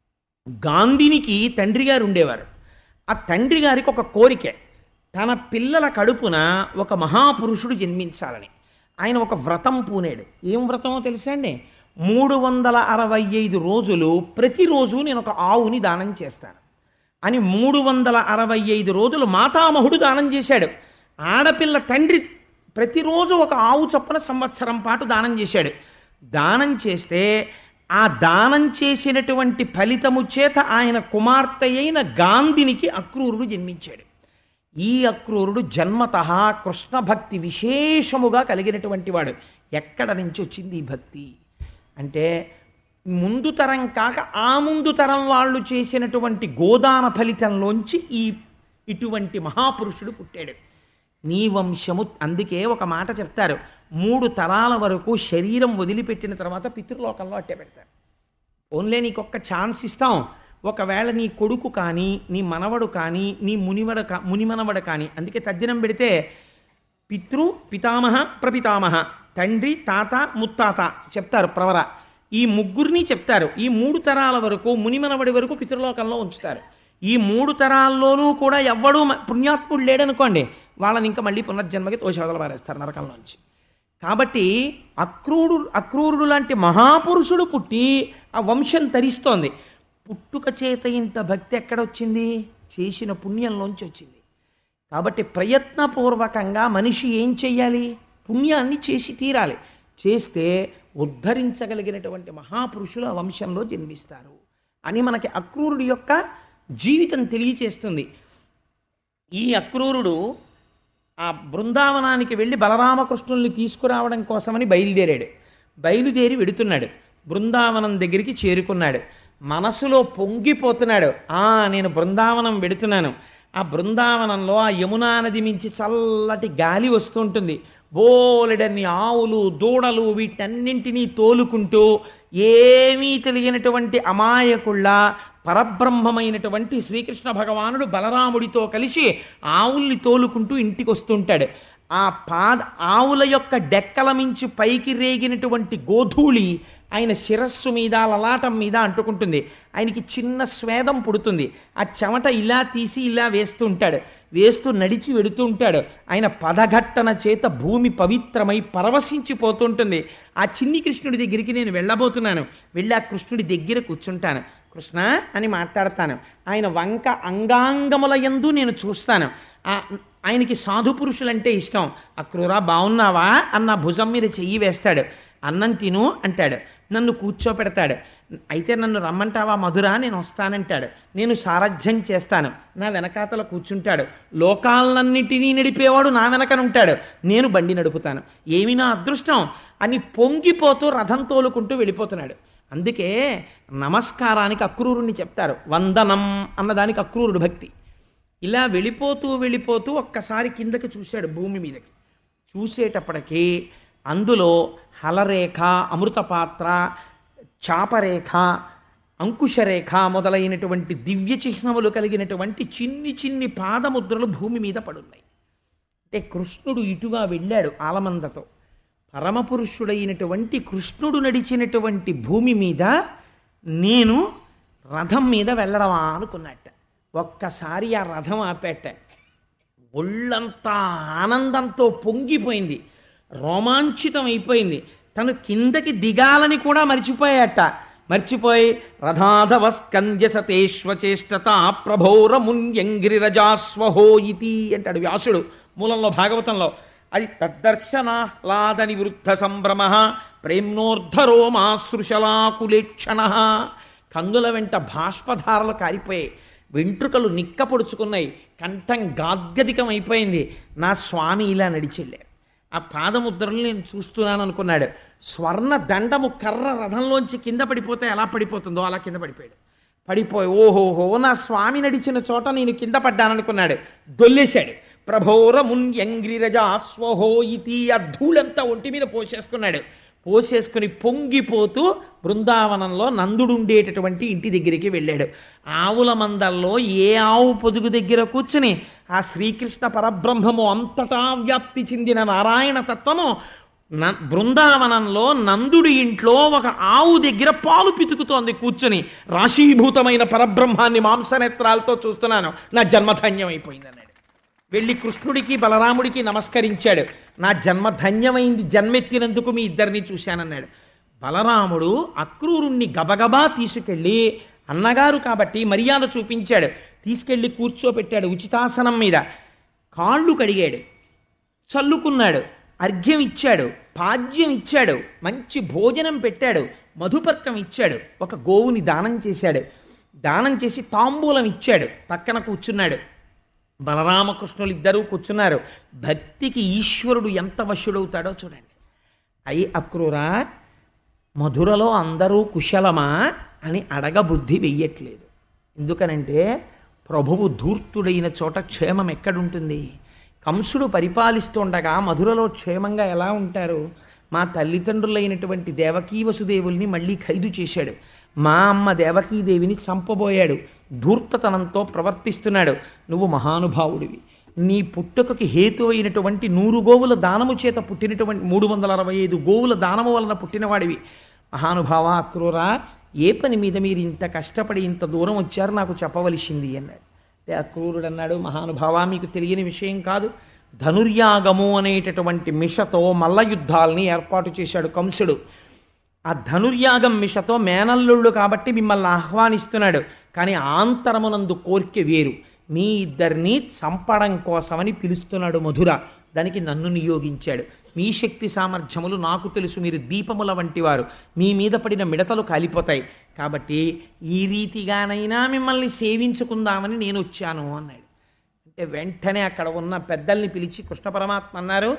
గాంధీనికి తండ్రి గారు ఉండేవారు. ఆ తండ్రి గారికి ఒక కోరిక, తన పిల్లల కడుపున ఒక మహాపురుషుడు జన్మించాలని. ఆయన ఒక వ్రతం పూనాడు. ఏం వ్రతమో తెలుసా అండి? మూడు వందల అరవై ఐదు రోజులు ప్రతిరోజు నేను ఒక ఆవుని దానం చేస్తాను అని మూడు వందల అరవై ఐదు రోజులు మాతామహుడు దానం చేశాడు. ఆడపిల్ల తండ్రి ప్రతిరోజు ఒక ఆవు చొప్పున సంవత్సరం పాటు దానం చేశాడు. దానం చేస్తే ఆ దానం చేసినటువంటి ఫలితము చేత ఆయన కుమార్తె అయిన గాంధీనికి అక్రూరుడు జన్మించాడు. ఈ అక్రూరుడు జన్మతః కృష్ణ భక్తి విశేషముగా కలిగినటువంటి వాడు. ఎక్కడ నుంచి వచ్చింది ఈ భక్తి అంటే, ముందు తరం కాక ఆ ముందు తరం వాళ్ళు చేసినటువంటి గోదాన ఫలితంలోంచి ఈ ఇటువంటి మహాపురుషుడు పుట్టాడు. నీ వంశము. అందుకే ఒక మాట చెప్తారు, మూడు తరాల వరకు శరీరం వదిలిపెట్టిన తర్వాత పితృలోకంలో అట్టే పెడతారు. ఓన్లీ నీకొక్క ఛాన్స్ ఇస్తాం. ఒకవేళ నీ కొడుకు కానీ, నీ మనవడు కానీ, నీ మునివడ కా మునిమనవడు కానీ, అందుకే తద్దినం పెడితే పితృ పితామహ ప్రపితామహ, తండ్రి తాత ముత్తాత చెప్తారు ప్రవర. ఈ ముగ్గురిని చెప్తారు. ఈ మూడు తరాల వరకు మునిమనవడి వరకు పితృలోకంలో ఉంచుతారు. ఈ మూడు తరాల్లోనూ కూడా ఎవ్వడూ పుణ్యాత్ముడు లేడనుకోండి, వాళ్ళని ఇంకా మళ్ళీ పునర్జన్మకి తోషవదల పారేస్తారు నరకంలోంచి. కాబట్టి అక్రూరుడు అక్రూరుడు లాంటి మహాపురుషుడు పుట్టి ఆ వంశం తరిస్తోంది. పుట్టుక చేత ఇంత భక్తి ఎక్కడొచ్చింది? చేసిన పుణ్యంలోంచి వచ్చింది. కాబట్టి ప్రయత్నపూర్వకంగా మనిషి ఏం చెయ్యాలి? పుణ్యాన్ని చేసి తీరాలి. చేస్తే ఉద్ధరించగలిగినటువంటి మహాపురుషులు ఆ వంశంలో జన్మిస్తారు అని మనకి అక్రూరుడి యొక్క జీవితం తెలియచేస్తుంది. ఈ అక్రూరుడు ఆ బృందావనానికి వెళ్ళి బలరామకృష్ణుల్ని తీసుకురావడం కోసమని బయలుదేరాడు. బయలుదేరి వెడుతున్నాడు. బృందావనం దగ్గరికి చేరుకున్నాడు. మనసులో పొంగిపోతున్నాడు. ఆ నేను బృందావనం వెడుతున్నాను. ఆ బృందావనంలో ఆ యమునా నది మించి చల్లటి గాలి వస్తూ ఉంటుంది. బోలెడన్ని ఆవులు దూడలు వీటన్నింటినీ తోలుకుంటూ ఏమీ తెలియనటువంటి అమాయకుళ్ళ పరబ్రహ్మమైనటువంటి శ్రీకృష్ణ భగవానుడు బలరాముడితో కలిసి ఆవుల్ని తోలుకుంటూ ఇంటికి వస్తుంటాడు. ఆ పాద ఆవుల యొక్క డెక్కల మించి పైకి రేగినటువంటి గోధూళి ఆయన శిరస్సు మీద లలాటం మీద అంటుకుంటుంది. ఆయనకి చిన్న స్వేదం పుడుతుంది. ఆ చెమట ఇలా తీసి ఇలా వేస్తూ ఉంటాడు. వేస్తూ నడిచి వెడుతూ ఉంటాడు. ఆయన పదఘట్టన చేత భూమి పవిత్రమై పరవశించిపోతుంటుంది. ఆ చిన్ని కృష్ణుడి దగ్గరికి నేను వెళ్ళబోతున్నాను. వెళ్ళి ఆ కృష్ణుడి దగ్గర కూర్చుంటాను. కృష్ణ అని మాట్లాడతాను. ఆయన వంక అంగాంగముల యందు నేను చూస్తాను. ఆయనకి సాధు పురుషులంటే ఇష్టం. అక్రూరా బాగున్నావా అన్న భుజం మీద చెయ్యి వేస్తాడు. అన్నం తిను అంటాడు. నన్ను కూర్చోపెడతాడు. అయితే నన్ను రమ్మంటావా మధురా, నేను వస్తానంటాడు. నేను సారథ్యం చేస్తాను. నా వెనకాతల కూర్చుంటాడు. లోకాలన్నిటినీ నడిపేవాడు నా వెనకనుంటాడు. నేను బండి నడుపుతాను. ఏమి నా అదృష్టం అని పొంగిపోతూ రథం తోలుకుంటూ వెళ్ళిపోతున్నాడు. అందుకే నమస్కారానికి అక్రూరుణ్ణి చెప్తారు. వందనం అన్నదానికి అక్రూరుడు భక్తి. ఇలా వెళ్ళిపోతూ వెళ్ళిపోతూ ఒక్కసారి కిందకి చూశాడు, భూమి మీదకి. చూసేటప్పటికీ అందులో హలరేఖ, అమృతపాత్ర, చాపరేఖ, అంకుశరేఖ మొదలైనటువంటి దివ్య చిహ్నములు కలిగినటువంటి చిన్ని చిన్ని పాదముద్రలు భూమి మీద పడున్నాయి. అంటే కృష్ణుడు ఇటుగా వెళ్ళాడు ఆలమందతో. పరమపురుషుడైనటువంటి కృష్ణుడు నడిచినటువంటి భూమి మీద నేను రథం మీద వెళ్ళడమా అనుకున్నట్ట. ఒక్కసారి ఆ రథం ఆపేట. ఒళ్ళంతా ఆనందంతో పొంగిపోయింది, రోమాంచితం అయిపోయింది. తను కిందకి దిగాలని కూడా మర్చిపోయాట. మర్చిపోయి రథాధవస్కంద్య సతేష్వచేష్టత ప్రభోరమున్యంగిరిరజాస్వహో ఇతి అంటాడు వ్యాసుడు మూలంలో భాగవతంలో. అది తద్దర్శనాహ్లాద నివృద్ధ సంభ్రమ ప్రేమ్నోర్ధరోమాశ్రుశలాకులేక్షణ. కందుల వెంట బాష్పధారలు కారిపోయాయి, వెంట్రుకలు నిక్క పొడుచుకున్నాయి, కంఠం గాద్గదికం అయిపోయింది. నా స్వామి ఇలా నడిచెళ్ళారు. ఆ పాదముద్రలు నేను చూస్తున్నాను అనుకున్నాడు. స్వర్ణ దండము కర్ర రథంలోంచి కింద పడిపోతే ఎలా పడిపోతుందో అలా కింద పడిపోయాడు. పడిపోయి ఓహోహో నా స్వామి నడిచిన చోట నేను కింద పడ్డాననుకున్నాడు. దొల్లేశాడు. ప్రభోరమున్యంగ్రిరజాస్వహో ఇతి. ఆ ధూళంతా ఒంటి మీద పోసేసుకున్నాడు. పోసేసుకుని పొంగిపోతూ బృందావనంలో నందుడు ఉండేటటువంటి ఇంటి దగ్గరికి వెళ్ళాడు. ఆవుల మందల్లో ఏ ఆవు పొదుగు దగ్గర కూర్చుని ఆ శ్రీకృష్ణ పరబ్రహ్మము అంతటా వ్యాప్తి చెందిన నారాయణ తత్వము న బృందావనంలో నందుడి ఇంట్లో ఒక ఆవు దగ్గర పాలు పితుకుతోంది కూర్చుని. రాశీభూతమైన పరబ్రహ్మాన్ని మాంసనేత్రాలతో చూస్తున్నాను, నా జన్మధన్యమైపోయింది అన్నాడు. వెళ్ళి కృష్ణుడికి బలరాముడికి నమస్కరించాడు. నా జన్మధన్యమైంది, జన్మెత్తినందుకు మీ ఇద్దరిని చూశానన్నాడు. బలరాముడు అక్రూరుణ్ణి గబగబా తీసుకెళ్ళి, అన్నగారు కాబట్టి మర్యాద చూపించాడు, తీసుకెళ్ళి కూర్చోపెట్టాడు ఉచితాసనం మీద. కాళ్ళు కడిగాడు, చల్లుకున్నాడు, అర్ఘ్యం ఇచ్చాడు, పాద్యం ఇచ్చాడు, మంచి భోజనం పెట్టాడు, మధుపర్కం ఇచ్చాడు, ఒక గోవుని దానం చేశాడు. దానం చేసి తాంబూలం ఇచ్చాడు, పక్కన కూర్చున్నాడు. బలరామకృష్ణులు ఇద్దరూ కూర్చున్నారు. భక్తికి ఈశ్వరుడు ఎంత వశుడవుతాడో చూడండి. అయి అక్రూరా, మధురలో అందరూ కుశలమా అని అడగబుద్ధి వెయ్యట్లేదు. ఎందుకనంటే ప్రభువు ధూర్తుడైన చోట క్షేమం ఎక్కడుంటుంది? కంసుడు పరిపాలిస్తుండగా మధురలో క్షేమంగా ఎలా ఉంటారు? మా తల్లిదండ్రులైనటువంటి దేవకీ వసుదేవుల్ని మళ్ళీ ఖైదు చేశాడు. మా అమ్మ దేవకీదేవిని చంపబోయాడు. ధూర్తతనంతో ప్రవర్తిస్తున్నాడు. నువ్వు మహానుభావుడివి. నీ పుట్టుకకి హేతు అయినటువంటి నూరు గోవుల దానము చేత పుట్టినటువంటి మూడు వందల అరవై ఐదు గోవుల దానము వలన పుట్టినవాడివి. మహానుభావ అక్రూరా, ఏ పని మీద మీరు ఇంత కష్టపడి ఇంత దూరం వచ్చారు నాకు చెప్పవలసింది అన్నాడు. అక్రూరుడు అన్నాడు, మహానుభావ, మీకు తెలియని విషయం కాదు. ధనుర్యాగము అనేటటువంటి మిషతో మల్ల యుద్ధాలని ఏర్పాటు చేశాడు కంసుడు. ఆ ధనుర్యాగం మిషతో మేనల్లుళ్ళు కాబట్టి మిమ్మల్ని ఆహ్వానిస్తున్నాడు. కానీ ఆంతరమునందు కోర్కె వేరు. మీ ఇద్దరిని చంపడం కోసమని పిలుస్తున్నాడు మధుర. దానికి నన్ను నియోగించాడు. మీ శక్తి సామర్థ్యములు నాకు తెలుసు. మీరు దీపముల వంటి వారు. మీ మీద పడిన మిడతలు కాలిపోతాయి. కాబట్టి ఈ రీతిగానైనా మిమ్మల్ని సేవించుకుందామని నేను వచ్చాను అన్నాడు. అంటే వెంటనే అక్కడ ఉన్న పెద్దల్ని పిలిచి కృష్ణ పరమాత్మ అన్నారు,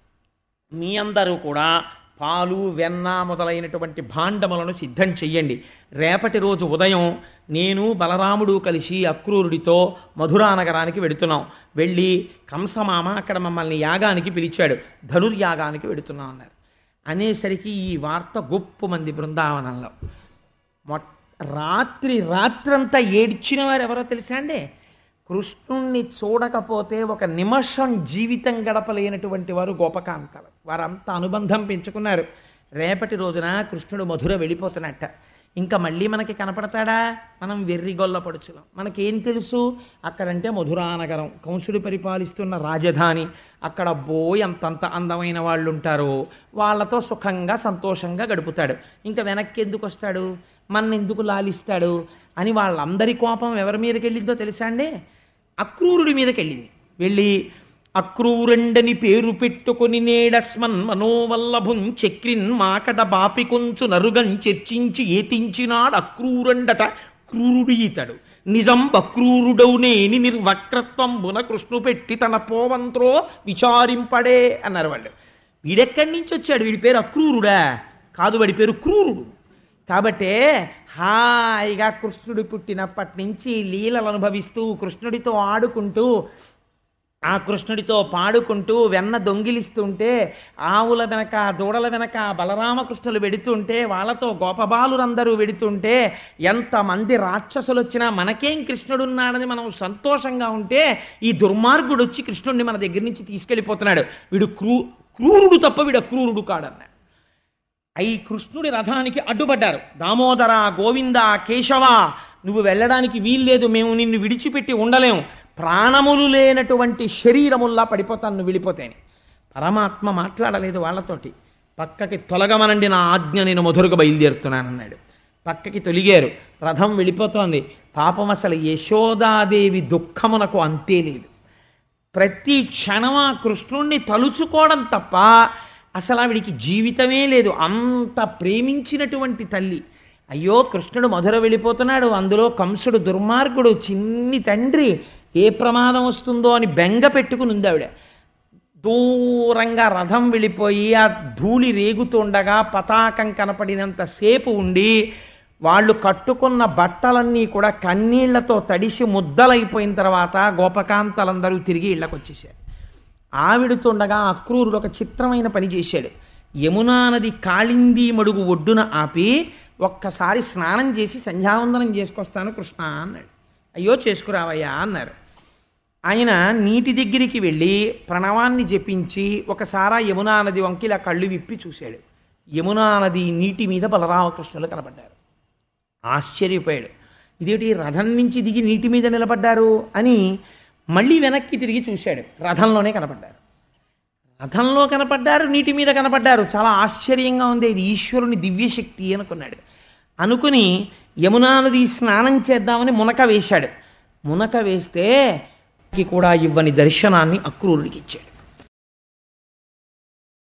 మీ అందరూ కూడా పాలు వెన్న మొదలైనటువంటి భాండములను సిద్ధం చెయ్యండి. రేపటి రోజు ఉదయం నేను బలరాముడు కలిసి అక్రూరుడితో మధురా నగరానికి వెడుతున్నాం. వెళ్ళి కంసమామ అక్కడ మమ్మల్ని యాగానికి పిలిచాడు, ధనుర్యాగానికి వెడుతున్నాం అన్నారు. అనేసరికి ఈ వార్త గొప్ప మంది బృందావనంలో మొ రాత్రి రాత్రంతా ఏడ్చిన వారు ఎవరో తెలుసా అండి? కృష్ణుణ్ణి చూడకపోతే ఒక నిమిషం జీవితం గడపలేనటువంటి వారు గోపకాంతలు. వారంతా అనుబంధం పెంచుకున్నారు. రేపటి రోజున కృష్ణుడు మధుర వెళ్ళిపోతున్నట్ట. ఇంకా మళ్ళీ మనకి కనపడతాడా? మనం వెర్రిగొల్ల పడుచులం. మనకేం తెలుసు? అక్కడంటే మధురానగరం, కంసుడు పరిపాలిస్తున్న రాజధాని. అక్కడ బోయ్ అంతంత అందమైన వాళ్ళు ఉంటారు. వాళ్ళతో సుఖంగా సంతోషంగా గడుపుతాడు. ఇంకా వెనక్కి ఎందుకు వస్తాడు? మన ఎందుకు లాలిస్తాడు అని వాళ్ళందరి కోపం ఎవరి మీదకి వెళ్ళిందో తెలుసా అండి? అక్రూరుడి మీదకి వెళ్ళింది. వెళ్ళి అక్రూరండని పేరు పెట్టుకొని నేడస్మన్ మనోవల్లభుం చక్రిన్ మాకడ బాపి కొంచు నరుగం చర్చించి ఏతించినాడు అక్రూరండట క్రూరుడి ఇతడు నిజం అక్రూరుడౌనేని నిర్వక్రత్వంబున కృష్ణు పెట్టి తన పోవంత్రో విచారింపడే అన్నారు వాళ్ళు. వీడెక్కడి నుంచి వచ్చాడు? వీడి పేరు అక్రూరుడా? కాదు, వాడి పేరు క్రూరుడు. కాబట్టే హాయిగా కృష్ణుడు పుట్టినప్పటి నుంచి లీలలు అనుభవిస్తూ, కృష్ణుడితో ఆడుకుంటూ, ఆ కృష్ణుడితో పాడుకుంటూ, వెన్న దొంగిలిస్తుంటే, ఆవుల వెనక దూడల వెనక బలరామకృష్ణులు వెడుతుంటే, వాళ్ళతో గోపబాలురందరూ వెడుతుంటే, ఎంతమంది రాక్షసులు వచ్చినా మనకేం కృష్ణుడున్నాడని మనం సంతోషంగా ఉంటే, ఈ దుర్మార్గుడు వచ్చి కృష్ణుడిని మన దగ్గర నుంచి తీసుకెళ్ళిపోతున్నాడు. వీడు క్రూ క్రూరుడు తప్ప వీడు అక్రూరుడు కాడన్నాడు. అయి కృష్ణుడి రథానికి అడ్డుపడ్డారు. దామోదర, గోవింద, కేశవ, నువ్వు వెళ్ళడానికి వీల్లేదు, మేము నిన్ను విడిచిపెట్టి ఉండలేము, ప్రాణములు లేనటువంటి శరీరముల్లా పడిపోతాను నువ్వు వెళ్ళిపోతేని. పరమాత్మ మాట్లాడలేదు వాళ్ళతోటి. పక్కకి తొలగమనండి, నా ఆజ్ఞ, నేను మధురకు బయలుదేరుతున్నానన్నాడు. పక్కకి తొలిగారు. రథం వెళ్ళిపోతోంది. పాపం అసలు యశోదాదేవి దుఃఖమునకు అంతే లేదు. ప్రతి క్షణం ఆ కృష్ణుణ్ణి తలుచుకోవడం తప్ప అసలు ఆవిడికి జీవితమే లేదు. అంత ప్రేమించినటువంటి తల్లి. అయ్యో, కృష్ణుడు మధుర వెళ్ళిపోతున్నాడు, అందులో కంసుడు దుర్మార్గుడు, చిన్ని తండ్రి, ఏ ప్రమాదం వస్తుందో అని బెంగ పెట్టుకుని ఉంది ఆవిడ. దూరంగా రథం వెళ్ళిపోయి ఆ ధూళి రేగుతుండగా పతాకం కనపడినంతసేపు ఉండి, వాళ్ళు కట్టుకున్న బట్టలన్నీ కూడా కన్నీళ్లతో తడిసి ముద్దలైపోయిన తర్వాత గోపకాంతలందరూ తిరిగి ఇళ్ళకొచ్చేసారు. ఆవిడుతుండగా అక్రూరుడు ఒక చిత్రమైన పని చేశాడు. యమునా నది కాళిందీ మడుగు ఒడ్డున ఆపి, ఒక్కసారి స్నానం చేసి సంధ్యావందనం చేసుకొస్తాను కృష్ణ అన్నాడు. అయ్యో, చేసుకురావయ్యా అన్నారు. ఆయన నీటి దగ్గరికి వెళ్ళి ప్రణవాన్ని జపించి ఒకసారి యమునా నది వంకి ఇలా కళ్ళు విప్పి చూశాడు. యమునా నది నీటి మీద బలరామకృష్ణులు కనపడ్డారు. ఆశ్చర్యపోయాడు. ఇదేంటి రథం నుంచి దిగి నీటి మీద నిలబడ్డారు అని మళ్ళీ వెనక్కి తిరిగి చూశాడు. రథంలోనే కనపడ్డారు. రథంలో కనపడ్డారు, నీటి మీద కనపడ్డారు. చాలా ఆశ్చర్యంగా ఉంది, ఇది ఈశ్వరుని దివ్యశక్తి అనుకున్నాడు. అనుకుని యమునా నది స్నానం చేద్దామని మునక వేశాడు. మునక వేస్తే కూడా ఇవ్వని దర్శనాన్ని అక్రూరుడికి ఇచ్చాడు.